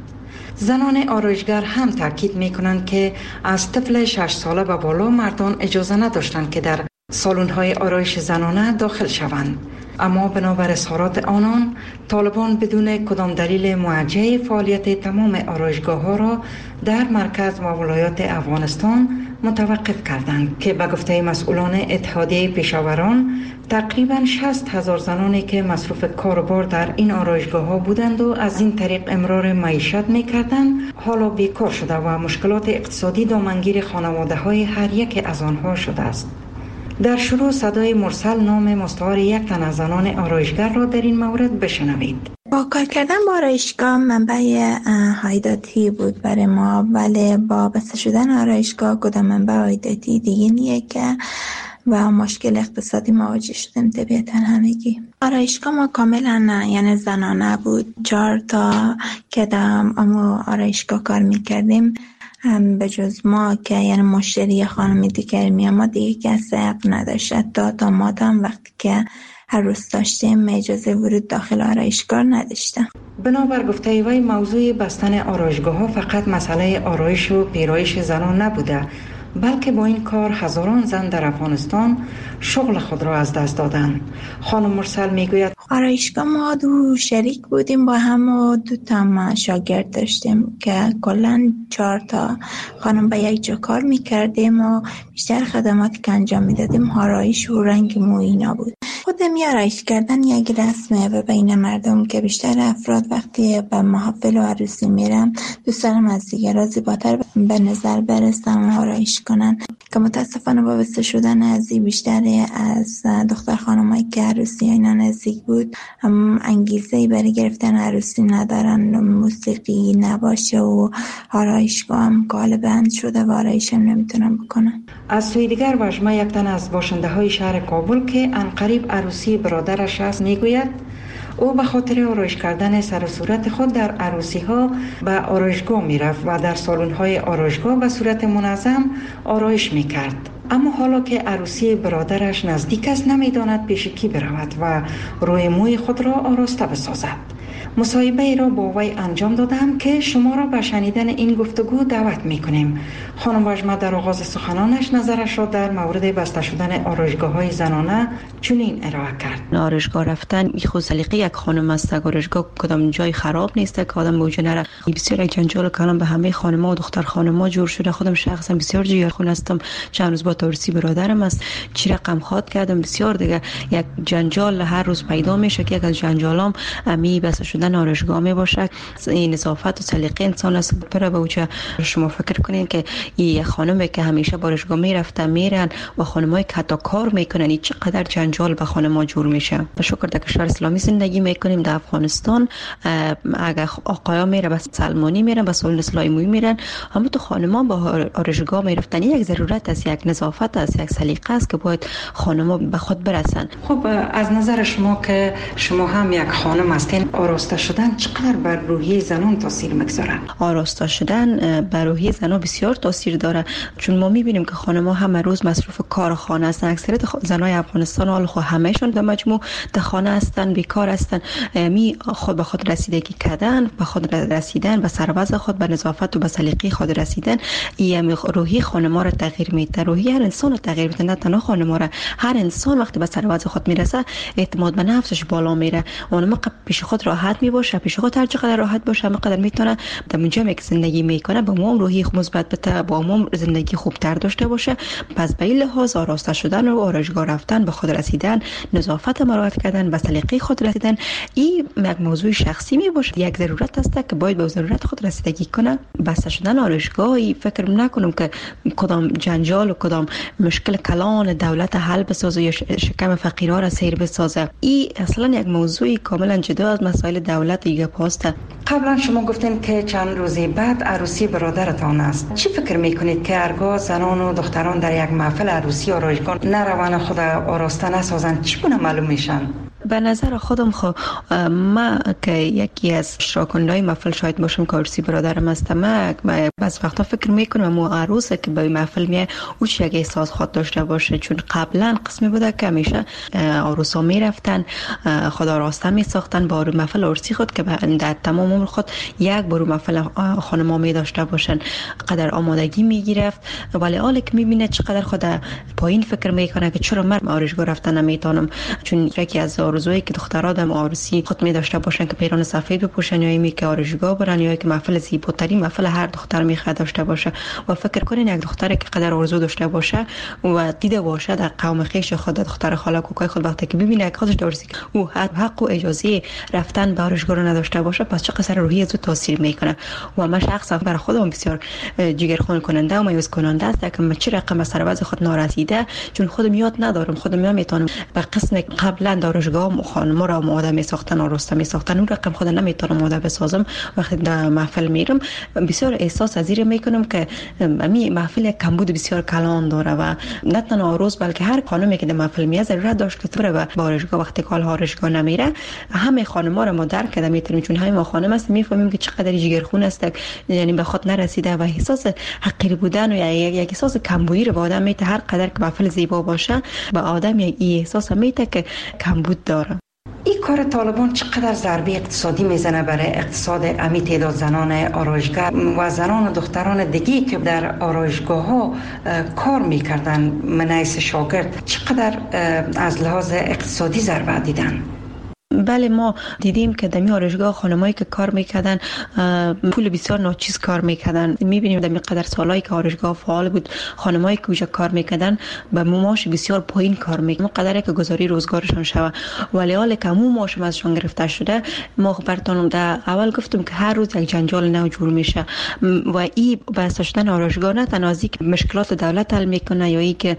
زنان آرایشگر هم تاکید می کنند که از طفل 6 ساله به بالا مردان اجازه نداشتند که در سالن‌های آرایش زنانه داخل شوند. اما بنابر اظهارات آنان، طالبان بدون کدام دلیل موجه فعالیت تمام آرایشگاه‌ها را در مرکز و ولایات افغانستان متوقف کردند که به گفته مسئولان اتحادیه پیشاوران تقریباً 60,000 زنانی که مصروف کار و بار در این آرایشگاه‌ها بودند و از این طریق امرار معیشت می‌کردند، حالا بیکار شده و مشکلات اقتصادی دامنگیر خانواده‌های هر یک از آنها شده است. در شروع صدای مرسل نام مستعار یک تن از زنان آرایشگر را در این مورد بشنوید. با کار کردن با آرایشگاه منبع عایداتی بود برای ما، ولی با بسته شدن آرایشگاه کدام منبع عایداتی دیگه نیه که و مشکل اقتصادی مواجه شدیم. طبیعتا همگی آرایشگاه ما کاملا یعنی زنانه بود. 4 تا که در آرایشگاه کار میکردیم به جز ما که یعنی مشتری خانم دیگر ما دیگه کسی حق نداشت. تا دامادم وقتی که هر روز داشتیم اجازه ورود داخل آرایشگاه نداشتم. بنابر گفته وی موضوع بستن آرایشگاه ها فقط مسئله آرایش و پیرایش زنان نبوده، بلکه با این کار هزاران زن در افغانستان شغل خود را از دست دادند. خانم مرسل میگوید آرایشگاه ما 2 شریک بودیم با هم و 2 تا شاگرد داشتیم که کلا 4 تا خانم به یک جا کار میکردیم و بیشتر خدماتی که انجام میدادیم آرایش و رنگ مو اینا بود. خودم آرایش کردن یک رسمه و بین مردم که بیشتر افراد وقتی به محافل و عروسی میرن دوست دارم از دیگران زیباتر به نظر برسن و آرایش کنن که متاسفانه با بسته شدن از بیشتر از دختر خانمایی که عروسی اینا نزدیک بود انگیزه‌ای برای گرفتن عروسی ندارن، موسیقی نباشه و آرایشگاه هم غالباً شده و آرایش هم نمیتونن بکنن. از سوی دیگر وژما یک تن از باشنده های شهر کابل که عنقریب عروسی برادرش است میگوید او به خاطر آرایش کردن سر و صورت خود در عروسی ها به آرایشگاه می رفت و در سالن های آرایشگاه به صورت منظم آرایش می کرد. اما حالا که عروسی برادرش نزدیک است نمیداند پیش کی برود و روی موی خود را آراسته بسازد. مصاحبه ای را با وی انجام دادم که شما را به شنیدن این گفتگو دعوت می کنیم. خانم وژما در آغاز سخنانش نظرش را در مورد بسته شدن آرایشگاه های زنانه چنین ارائه کرد. آرایشگاه رفتن خود سلیقه یک خانم است. آرایشگاه کدام جای خراب نیست که آدم بوجه نره. بسیار جنجال کلام به همه خانم‌ها و دختر خانم‌ها جور شده. خودم شخصا بسیار جیگرخون هستم. چند روز با عروسی برادرم است. چی رقم خواد کردم بسیار دیگه یک جنجال هر روز پیدا میشه که یک از جنجالام امی بس شدن آرایشگاه می باشه. این نظافت و سلیقه انسان است. برای به وجه شما فکر کنین که یک خانمی که همیشه آرایشگاه میرفتن میرن و خانمایی که حتی کار میکنن چقدر جنجال به خانم‌ها جور میشه. به شکر در کشور اسلامی زندگی میکنیم در افغانستان. اگر آقایا میره به سلمانی میرن به سالن اسلامی میرن، اما تو خانم‌ها با آرایشگاه میرفتن. یک ضرورت است، یک نظافت است، یک سلیقه است که باید خانم‌ها به خود برسن. خب از نظر شما که شما هم یک خانم هستین، آراسته شدن چقدر بر روحیه زنان تاثیر میگذاره؟ آراسته شدن بر روحیه زنان بسیار تاثیر داره، چون ما میبینیم که خانم‌ها همه روز مصروف کار خانه هستن. اکثریت زنای افغانستان حال خو همهشون در مجموع در خانه هستن، بیکار هستن. می خود به خود رسیدگی کردن، به خود رسیدن، به سروز خود، به نظافت و به سلیقه خود رسیدن، این روحیه خانم‌ها را تغییر میده. روحیه هر انسان را تغییر میده، نه تنها خانم‌ها را. هر انسان وقتی به سروز خود میرسه اعتماد به نفسش بالا میره. اون موقع پیش خود راحت میباشه، پیش خود هر چقدر راحت باشه همقدر میتونه در اونجا که زندگی میکنه با عموم روحی مثبت بده، با عموم زندگی خوبتر داشته باشه. پس به این لحاظ آراسته شدن و آرایشگاه رفتن، به خود رسیدن، نظافت مراعات کردن، به سلیقه خود رسیدن، این یک موضوع شخصی می باشه. یک ضرورت است که باید به ضرورت خود رسیدگی کنه. بسته شدن آرایشگاهی فکر نکنم که کدام جنجال و کدام مشکل کلان دولت حل بسازه یا شکم فقیرها را سیر بسازه. این اصلا یک موضوع کاملا جدا از مسائل دولت دیگه پاسته. قبلا شما گفتین که چند روزی بعد عروسی برادرتان است. چی فکر میکنید که هرگاه زنان و دختران در یک محفل عروسی آرایشگاه نروان خود آراسته نسازن چی گونه معلوم میشن؟ به نظر خودم ما که یکی از اشتراک‌کننده‌های محفل شاید باشم که عروسی برادرم است. ما بعض وقتا فکر میکنم مو عروسی که به محفل میه او چه یک احساس خود داشته باشه، چون قبلا قسمی بوده که همیشه عروسا میرفتن خدا راسته میساختن با محفل عروسی خود که در تمام عمر خود یک بار محفل خانم‌ها می داشته باشن قدر آمادگی میگرفت. ولی حالا که میبینه چقدر خود پایین فکر میکنه که چرا من آرایشگاه رفتن نمیتونم، چون یکی از آرزوهایی که دخترها در عروسی خود می داشته باشن که پیران سفید بپوشن یا اینی که آرایشگاه برن یا که محفل زیباترین محفل هر دختر میخواد داشته باشه. و فکر کنین یک دختری که قدر آرزو داشته باشه و دیده باشه در قوم خویش خود دختر خاله کوکای خود وقتی که ببینه که خودش درسی او حق و اجازه رفتن به آرایشگاه رو نداشته باشه، پس چه قصر روحی از او تاثیر میکنه. و من شخصا برای خودم بسیار جگرخون کننده و مایوس کننده است که من چه رقم از سر خود نارسیده، چون خودم یاد ندارم، خودم نمیتونم به قسم قبلا دانشگاه خانم را آماده میساختن آراسته میساختن اون رقم خود نمیتونم آماده بسازم. وقتی در محفل میرم بسیار احساس ازیر میکنم که می محفل کمبود بسیار کلان داره و نه تنها عروس بلکه هر خانمی که در محفل میاد ضرورت داشت که بره به آرایشگاه. وقتی که آرایشگاه نمیره همه خانم‌ها را ما درک کرده میتونیم، چون همه ما خانم است میفهمیم که چقدر جگرخون است، یعنی به خود نرسیده و احساس حقیر بودن و یک احساس کمبودی رو به آدم میته. هر قدر که محفل زیبا باشه به آدم یک احساس میته که کمبود داره. این کار طالبان چقدر ضربه اقتصادی میزنه برای اقتصاد امی تعداد زنان آرایشگر و زنان و دختران دیگه که در آرایشگاه ها کار میکردن من حیث شاگرد، چقدر از لحاظ اقتصادی ضربه دیدن؟ بله ما دیدیم که در آرایشگاه خانمایی که کار میکردن پول بسیار ناچیز کار میکردن. میبینیم در مقدار سالایی که آرایشگاه فعال بود خانمایی که اونجا کار میکردن به معاش بسیار پایین کار میکردن، مقداری که گزاری روزگارشان شوه. ولی حالا که همون معاشم ازشان گرفته شده، ما براتون در اول گفتم که هر روز یک جنجال نو جور میشه و این بسته شدن آرایشگاه نه تنها از اینکه مشکلات دولت حل میکنه یا اینکه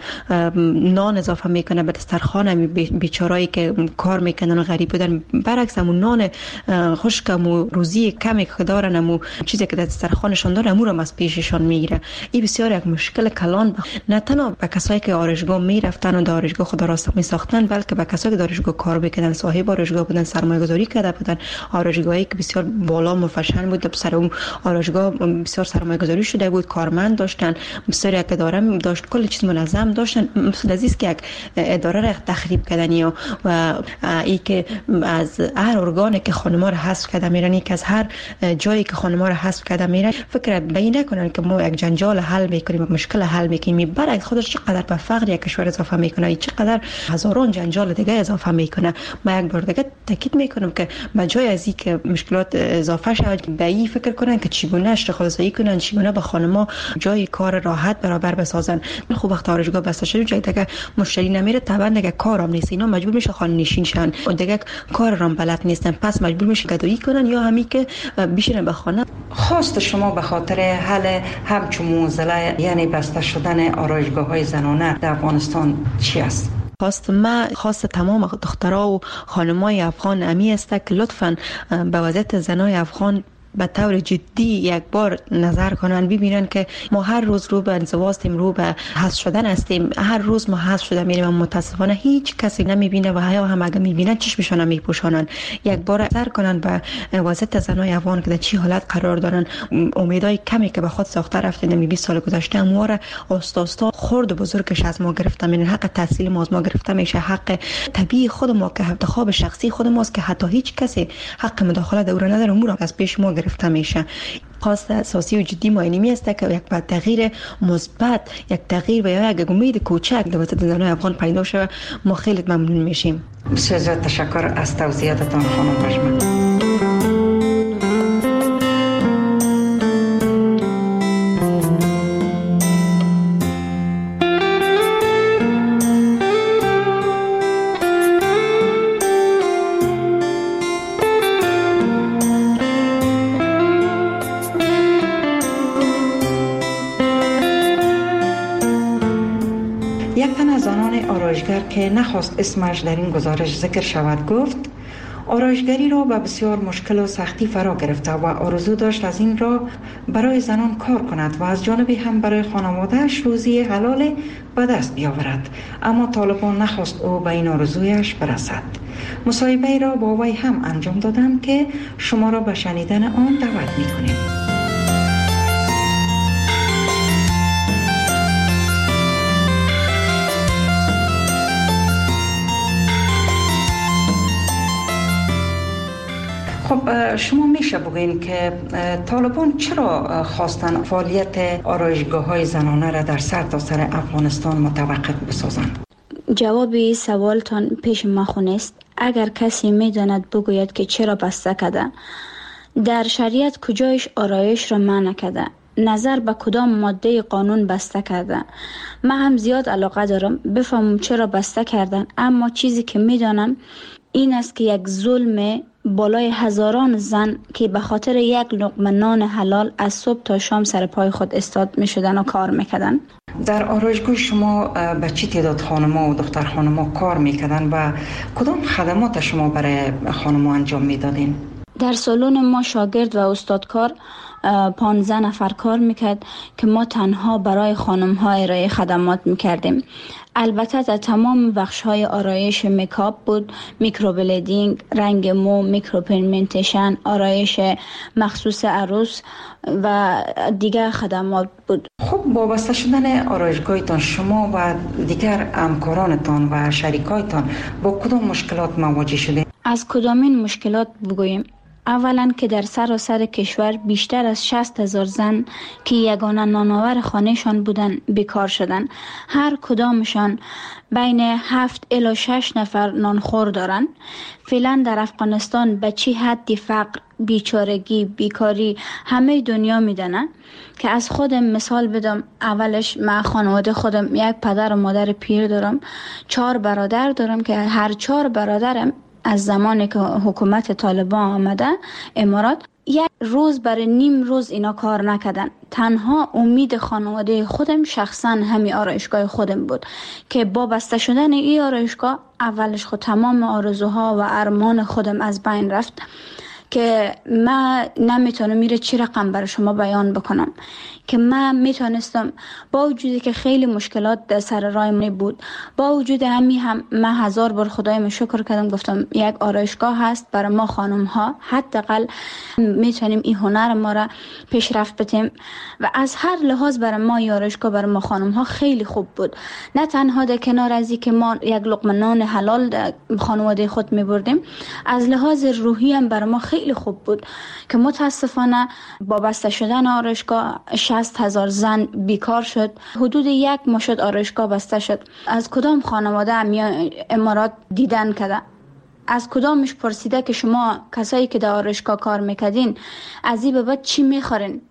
نان اضافه میکنه به دسترخوان بیچارهایی که کار میکنن و غریب بودن، برعکس همون نان خشکم و روزی کمی که دارن همون چیزی که در دسترخوانشان داره همون رو از پیششان میگیره. این بسیار یک مشکل کلان نه تنها به کسایی که آرایشگاه میرفتن و در آرایشگاه خود راست میساختن، بلکه به کسایی که در آرایشگاه کار میکردن، صاحب آرایشگاه بودن، سرمایه گذاری کرده بودن، آرایشگاهی که بسیار بالا مفشن بود، سر اون آرایشگاه بسیار سرمایه گذاری شده بود، کارمند داشتن، بسیار یک اداره داشت، کل چیز منظم داشتن. مثل از که یک اداره را تخریب کردنی و ای که از هر ارگانی که خانم‌ها را حذف کرده میرن، که از هر جایی که خانم‌ها را حذف کرده میرن، فکر به نکنن که ما یک جنجال حل میکنیم، یک مشکل حل میکنیم. برعکس خودش چقدر به فقر یک کشور اضافه میکنه، چقدر هزاران جنجال دیگه اضافه میکنه. ما یک بار دیگه تاکید میکنم که به جای از اینکه مشکلات اضافه شود، به این فکر کنن که چگونه اشتغال زایی کنن، چگونه به خانم‌ها جای کار راحت برابر بسازن. خوب وقت آرایشگاه بسته شد جای دیگه مشتری نمیره، طبعا دیگه کارام نیست، اینا مجبور میشه خانه نشین شن و دیگه کار رام بلد نیستن، پس مجبور میشه گدایی کنن یا همین که بشینن به خانه. خواست شما به خاطر حل همچون موزله یعنی بسته شدن آرایشگاه‌های زنانه در افغانستان چی است؟ خواست تمام دخترها و خانمای افغان امی است که لطفاً به وضعیت زنای افغان به طور جدی یک بار نظر کنن، ببینن که ما هر روز رو به انزوا هستیم، رو به حذف شدن هستیم. هر روز ما حذف شده میریم و متاسفانه هیچ کسی نمیبینه و هم اگه میبینن چشمشون میپوشانن. یک بار نظر کنن به وضعیت زنای افغان که در چه حالت قرار دارن. امیدای کمی که به خود ساخته رفتن نمی 20 سال گذشته ما را آستا خرد و بزرگش از ما گرفته میرن. حق تحصیل ما از ما گرفته میشه، حق طبیعی خود ما که انتخاب شخصی خود ماست که حتی هیچ کسی حق مداخله در اون نداره، امور از پیش ما گرفته میشه. خواست اساسی و جدی ما اینمی است که یک تغییر مثبت، یک تغییر و یا یک امید کوچک در وسط زنان افغان پیدا شود. ما خیلی ممنون میشیم. بسیار تشکر از توضیحاتتان خانم پژمان. یک تن از زنان آرایشگر که نخواست اسمش در این گزارش ذکر شود گفت آرایشگری را به بسیار مشکل و سختی فرا گرفته و آرزو داشت از این را برای زنان کار کند و از جانبی هم برای خانواده‌اش روزی حلال به دست بیاورد، اما طالبان نخواست او به این آرزویش برسد. مصاحبه را با وی هم انجام دادم که شما را به شنیدن آن دعوت می‌کنیم. خب شما میشه بگوین که طالبان چرا خواستن فعالیت آرایشگاه‌های زنانه را در سرتاسر افغانستان متوقف بسازند؟ جواب سوالتان پیش ما خونست. اگر کسی میداند بگوید که چرا بسته کرده، در شریعت کجایش آرایش را منع کرده، نظر به کدام ماده قانون بسته کرده. من هم زیاد علاقه دارم بفهمم چرا بسته کردن، اما چیزی که میدانم این است که یک ظلم بالای هزاران زن که به خاطر یک لقمه نان حلال از صبح تا شام سر پای خود استاد می شدن و کار میکردن. در آرایشگاه شما به چی تعداد خانم‌ها و دختر خانم‌ها کار میکردن و کدام خدمات شما برای خانم‌ها انجام میدادین؟ در سالن ما شاگرد و استادکار 15 نفر کار میکرد که ما تنها برای خانم‌ها ارائه خدمات میکردیم. البته در تمام بخش‌های آرایش میکاپ بود، میکروبلیدینگ، رنگ مو، میکروپیگمنتیشن، آرایش مخصوص عروس و دیگر خدمات بود. خب وابسته شدن آرایشگاهتان شما و دیگر همکارانتان و شریکایتان با کدام مشکلات مواجه شده؟ از کدامین مشکلات بگوییم؟ اولا که در سراسر کشور بیشتر از 60,000 زن که یگانه نانآور خانهشان بودن بیکار شدن. هر کدامشان بین 7 الی 6 نفر نانخور دارن. فعلا در افغانستان به چی حدی فقر، بیچارگی، بیکاری همه دنیا میدنه که از خودم مثال بدم. اولش من خانواده خودم یک پدر و مادر پیر دارم، 4 برادر دارم که هر 4 برادرم از زمانی که حکومت طالبان آمده امارات یک روز برای نیم روز اینا کار نکردن. تنها امید خانواده خودم شخصا همین آرایشگاه خودم بود که با بسته شدن این آرایشگاه اولش خود تمام آرزوها و ارمان خودم از بین رفت که من نمیتونم میره چی رقم برای شما بیان بکنم که من میتونستم با وجودی که خیلی مشکلات در سر راه من بود، با وجود هم من 1000 بار خدایم شکر کردم، گفتم یک آرایشگاه هست برای ما خانم ها، حداقل میتونیم این هنر ما را پیشرفت بدیم و از هر لحاظ برای ما این آرایشگاه برای ما خانم ها خیلی خوب بود. نه تنها در کنار از این که ما یک لقمه نان حلال در خانواده خود میبردیم، از لحاظ روحی هم برای ما خیلی خوب بود که متاسفانه با بسته شدن آرایشگاه 60,000 زن بیکار شد. حدود 1 ماه شد آرایشگاه بسته شد. از کدام خانواده امارات دیدن کده؟ از کدامش پرسیده که شما کسایی که در آرایشگاه کار میکردین از این به بعد چی میخورین؟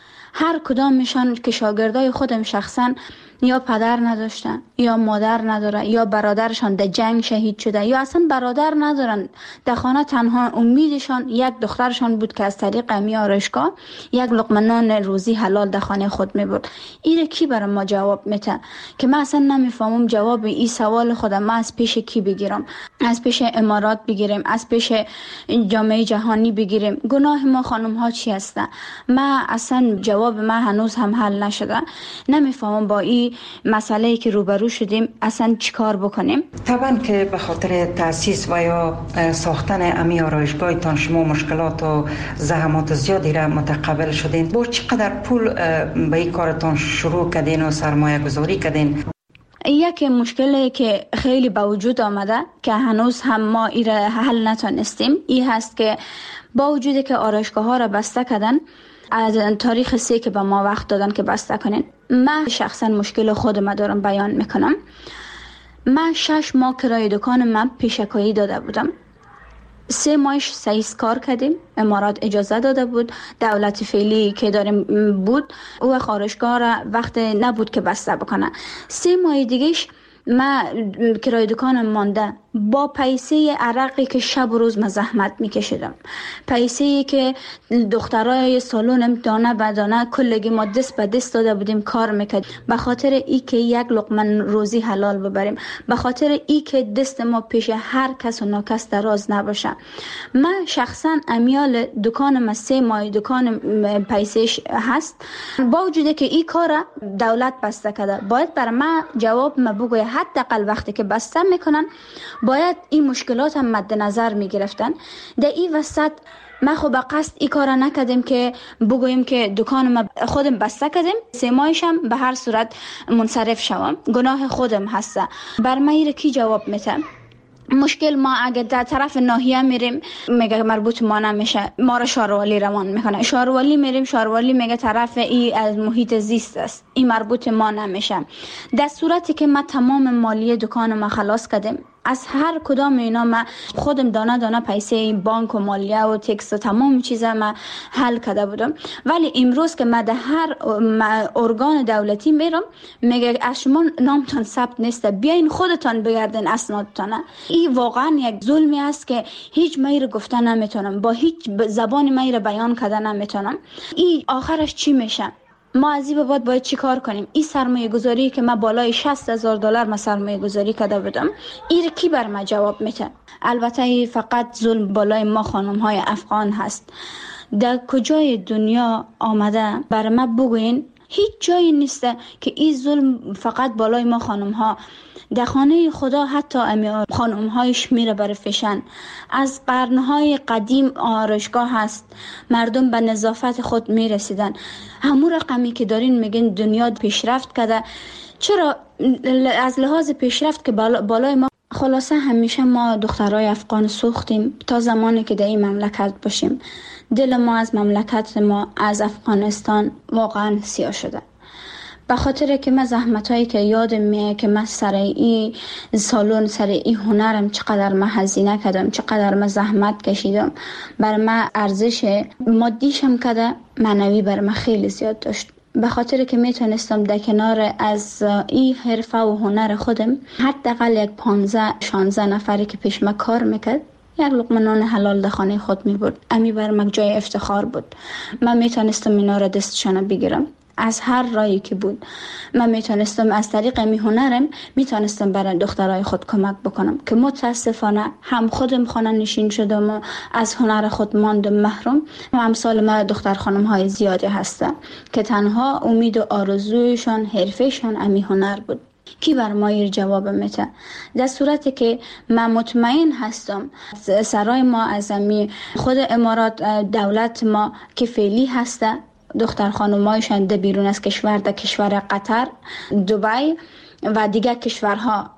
هر کدامشان که شاگردای خودم شخصا یا پدر نداشتن یا مادر ندارن یا برادرشان در جنگ شهید شده یا اصلا برادر ندارن، در خانه تنها امیدشان یک دخترشان بود که از طریق امی آرایشگاه یک لقمه نان روزی حلال در خانه خود میبرد. اینه کی برای ما جواب میده که من اصلا نمیفهمم جواب این سوال خودم ما از پیش کی بگیرم؟ از پیش امارات بگیریم؟ از پیش جامعه جهانی بگیریم؟ گناه ما خانم ها چی هسته؟ من اصلا جواب من هنوز هم حل نشده. نمیفهمم با این مسئله که روبرو شدیم اصلا چیکار بکنیم. طبعا که به خاطر تاسیس و یا ساختن امی آرایشگاهتان شما مشکلات و زحمات زیادی را متقبل شدین. با چقدر پول به این کارتان شروع کردین و سرمایه گذاری کردین؟ یک مشکلی که خیلی به وجود آمده که هنوز هم ما این را حل نتونستیم این هست که با وجودی که آرایشگاه ها را بسته کردن، از تاریخ 3 که به ما وقت دادن که بسته کنین، من شخصا مشکل خودم دارم بیان میکنم. من 6 ماه کرایه دکان من پیشکایی داده بودم. 3 ماهش سعیس کار کردیم، امارات اجازه داده بود، دولت فعلی که داریم بود او آرایشگاه را وقت نبود که بسته بکنه. 3 ماه دیگهش من کرایه دکانم مانده با پیسه عرقی که شب و روز زحمت میکشیدم، پیسه‌ای که دخترای سالونم دانه به دانه کلگی ما دست به دست داده بودیم کار میکرد، به خاطر ای که یک لقمه روزی حلال ببریم، به خاطر ای که دست ما پیش هر کس و ناکس دراز نباشه. من شخصا امیال دکانم 3 ماه دکان پیسهش هست، با وجودی که این کار دولت بسته کرده. باید بر من جواب ما بگوی حداقل وقتی که بسته میکنن باید این مشکلات هم مد نظر میگرفتن. در این وسط ما خب به قصد این کار نکردیم که بگوییم که دکان ما خودم بسته کردیم 3 ماهشم به هر صورت منصرف شوم، گناه خودم هسته. بر من ایره کی جواب میته؟ مشکل ما اگه در طرف ناحیه میریم میگه مربوط ما نمیشه، ما را شاروالی روان میکنه. شاروالی میریم، شاروالی میگه طرف ای از محیط زیست است، این مربوط ما نمیشه. در صورتی که ما تمام مالیه دکان ما خلاص کردیم، از هر کدام اینا ما خودم دانه دانه پیسه بانک و مالیه و تکس و تمام چیزا ما حل کرده بودم. ولی امروز که ما در هر ارگان دولتی میرم میگه از شما نامتان ثبت نیست، بیاین خودتان بگردین اسنادتان. این واقعا یک ظلمی است که هیچ میر گفته نمیتونم، با هیچ زبان میر بیان کرده نمیتونم. این آخرش چی میشه؟ ما از این بعد باید چی کار کنیم؟ این سرمایه گذاری که من بالای $60,000 ما سرمایه گذاری کرده بودم، این کی بر ما جواب میده؟ البته فقط ظلم بالای ما خانم های افغان هست. در کجای دنیا آمده بر ما بگوین؟ هیچ جایی نیست که این ظلم فقط بالای ما خانم ها. در خانه خدا حتی خانم هایش میره بر فشن. از قرنهای قدیم آرایشگاه هست، مردم به نظافت خود میرسیدن. همون رقمی که دارین میگین دنیا پیشرفت کرده، چرا از لحاظ پیشرفت که بالای ما؟ خلاصه همیشه ما دخترای افغان سوختیم تا زمانی که در این مملکت باشیم. دل ما از مملکت ما، از افغانستان واقعا سیاه شده. به خاطر که من زحمتایی که یادم میاد که من سر این سالن، سر این هنرم چقدر من هزینه کردم، چقدر من زحمت کشیدم، بر من ارزش مادیشم کده، معنوی بر من خیلی زیاد داشت. به خاطر که میتونستم در کنار از این حرفه و هنر خودم حداقل یک 15-16 نفری که پیش من کار میکرد یک لقمه نان حلال در خانه خود میبرد. امی بر من جای افتخار بود. من میتونستم اینا را دستشانه بگیرم از هر راهی که بود. من میتونستم از طریق می هنرم میتونستم برای دخترای خود کمک بکنم که متاسفانه هم خودم خانه نشین شدم و از هنر خود ماندم محروم و امثال ما دختر خانم های زیادی هستن که تنها امید و آرزویشان حرفشان امی هنر بود. کی بر ما ایر جواب میده؟ در صورتی که من مطمئن هستم سرای ما از امی خود امارات دولت ما که فعلی هسته، دختر خانمایشان ده بیرون از کشور، در کشور قطر، دبی و دیگر کشورها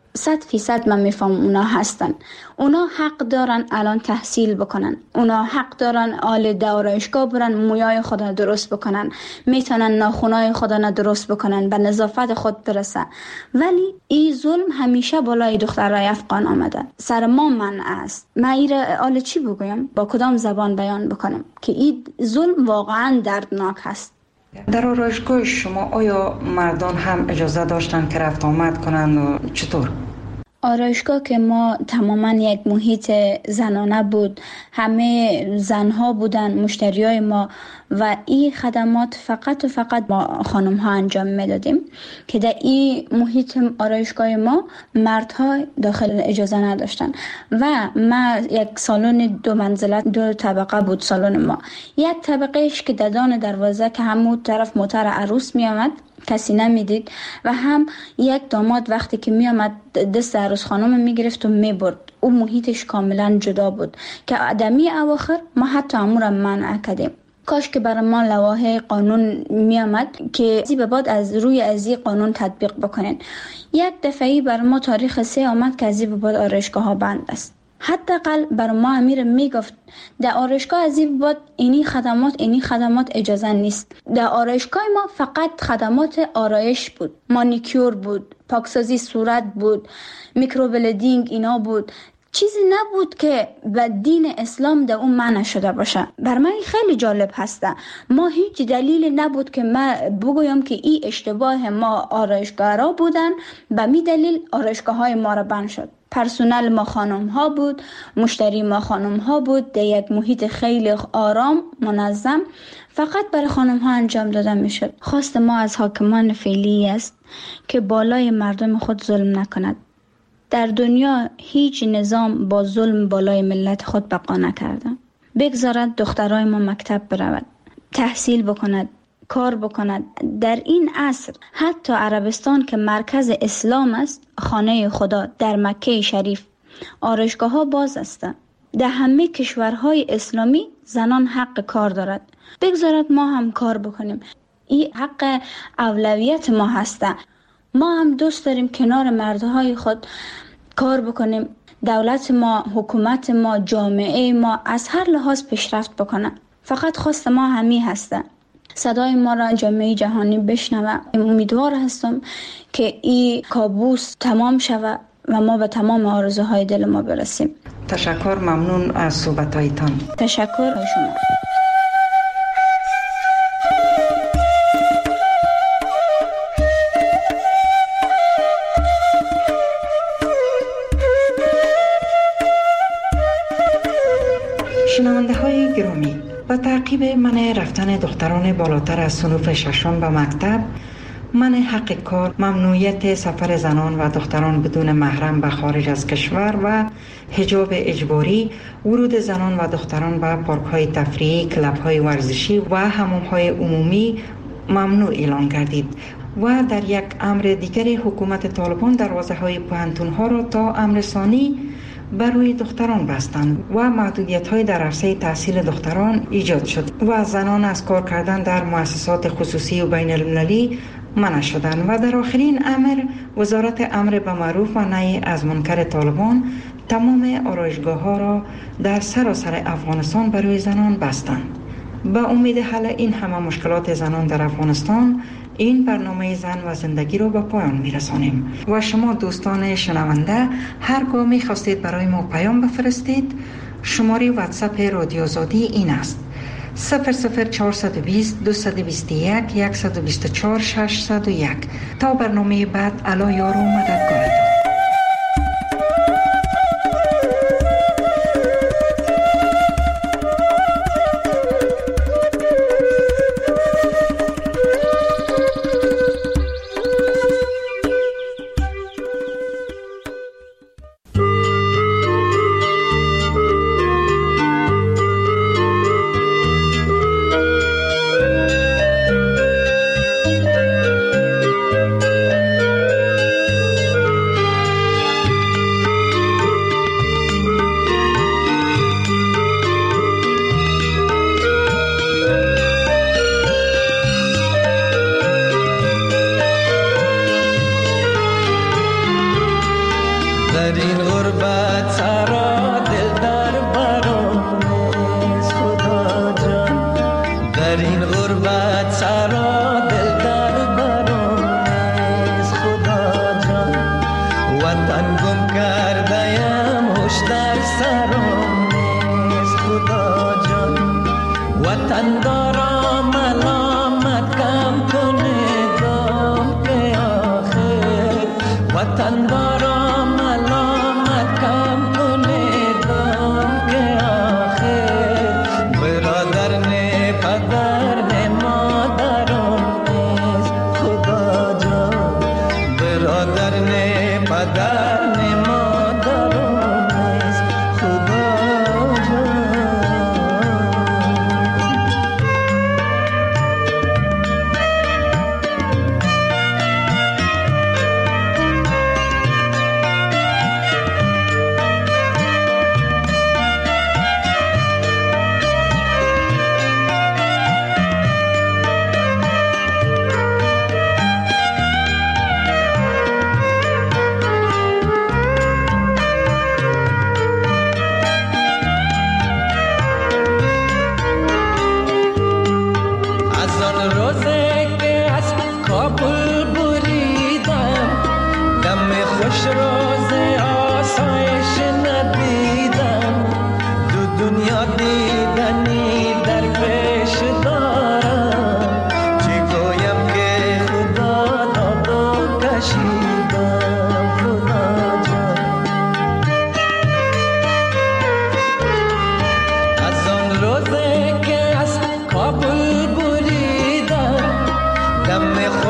100% من میفهم اونا هستن. اونا حق دارن الان تحصیل بکنن، اونا حق دارن آل دورایشگاه برن مویای خود درست بکنن، میتونن ناخونای خود درست بکنن، به نظافت خود برسن. ولی این ظلم همیشه بالای دخترای افغان آمده، سر ما منع است. من ایره آل چی بگویم؟ با کدام زبان بیان بکنم که این ظلم واقعا دردناک هست. در آرایشگاه شما آیا مردان هم اجازه داشتن که رفت آمد کنن و چطور؟ آرایشگاه که ما تماما یک محیط زنانه بود، همه زنها بودن مشتریای ما و این خدمات فقط و فقط ما خانم ها انجام میدادیم که در این محیط آرایشگاه ما مردها داخل اجازه نداشتن. و ما یک سالن 2 منزله 2 طبقه بود سالن ما. یک طبقهش که ددان دروازه که همون طرف موتر عروس می آمد کسی نمیدید و هم یک داماد وقتی که می آمد دست عروس خانم می گرفت و می برد. او محیطش کاملا جدا بود که آدمی اواخر ما حتی امورم منع کردیم. کاش که برای ما لوایح قانون می آمد که به بعد از روی از این قانون تطبیق بکنین. یک دفعی برای ما تاریخ 3 آمد که از به بعد آرایشگاه ها بند است. حداقل برای ما امیر میگفت در آرایشگاه از این بعد اینی خدمات اجازه نیست. در آرایشگاه ما فقط خدمات آرایش بود، مانیکیور بود، پاکسازی صورت بود، میکروبلیدینگ اینا بود. چیزی نبود که به دین اسلام در اون معنی شده باشه. بر من خیلی جالب هسته. ما هیچ دلیلی نبود که من بگویم که این اشتباه ما آرایشگرها بودن، به می دلیل آرایشگاه های ما را بند شد. پرسنل ما خانم ها بود، مشتری ما خانم ها بود، در یک محیط خیلی آرام منظم فقط برای خانم ها انجام داده می شد. خواست ما از حاکمان فعلی است که بالای مردم خود ظلم نکند. در دنیا هیچ نظام با ظلم بالای ملت خود بقا نکرده. بگذارد دخترای ما مکتب برود، تحصیل بکند، کار بکند. در این عصر حتی عربستان که مرکز اسلام است، خانه خدا در مکه شریف، آرایشگاه ها باز است. در همه کشورهای اسلامی زنان حق کار دارد. بگذارد ما هم کار بکنیم. این حق اولویت ما هسته. ما هم دوست داریم کنار مردهای خود کار بکنیم. دولت ما، حکومت ما، جامعه ما از هر لحاظ پیشرفت بکنه. فقط خواست ما همی هسته. صدای ما را جامعه جهانی بشنوه. امیدوار هستم که این کابوس تمام شود و ما به تمام آرزوهای دل ما برسیم. تشکر، ممنون از صحبتایتان. تشکر از شما. شنونده های گرامی، با تعقیب منع رفتن دختران بالاتر از صنف ششم به مکتب، منع حق کار، ممنوعیت سفر زنان و دختران بدون محرم به خارج از کشور و حجاب اجباری، ورود زنان و دختران به پارک‌های تفریحی، کلب‌های ورزشی و حمام‌های عمومی ممنوع اعلان گردید و در یک امر دیگر حکومت طالبان دروازه‌های پوهنتون‌ها را تا امر ثانی بر روی دختران بستند و محدودیت‌های در عرصه تحصیل دختران ایجاد شد و زنان از کار کردن در مؤسسات خصوصی و بین المللی منع شدند و در آخرین امر وزارت امر به معروف و نهی از منکر طالبان تمام آرایشگاه‌ها را در سراسر افغانستان برای زنان بستند. به امید حل این همه مشکلات زنان در افغانستان، این برنامه زن و زندگی رو به پایان میرسانیم و شما دوستان شنونده هرگاه میخواستید برای ما پیام بفرستید، شماره واتساپ رادیو آزادی این است: 00420 221 124 601. تا برنامه بعد، الا یار و مددگارتان.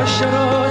شراب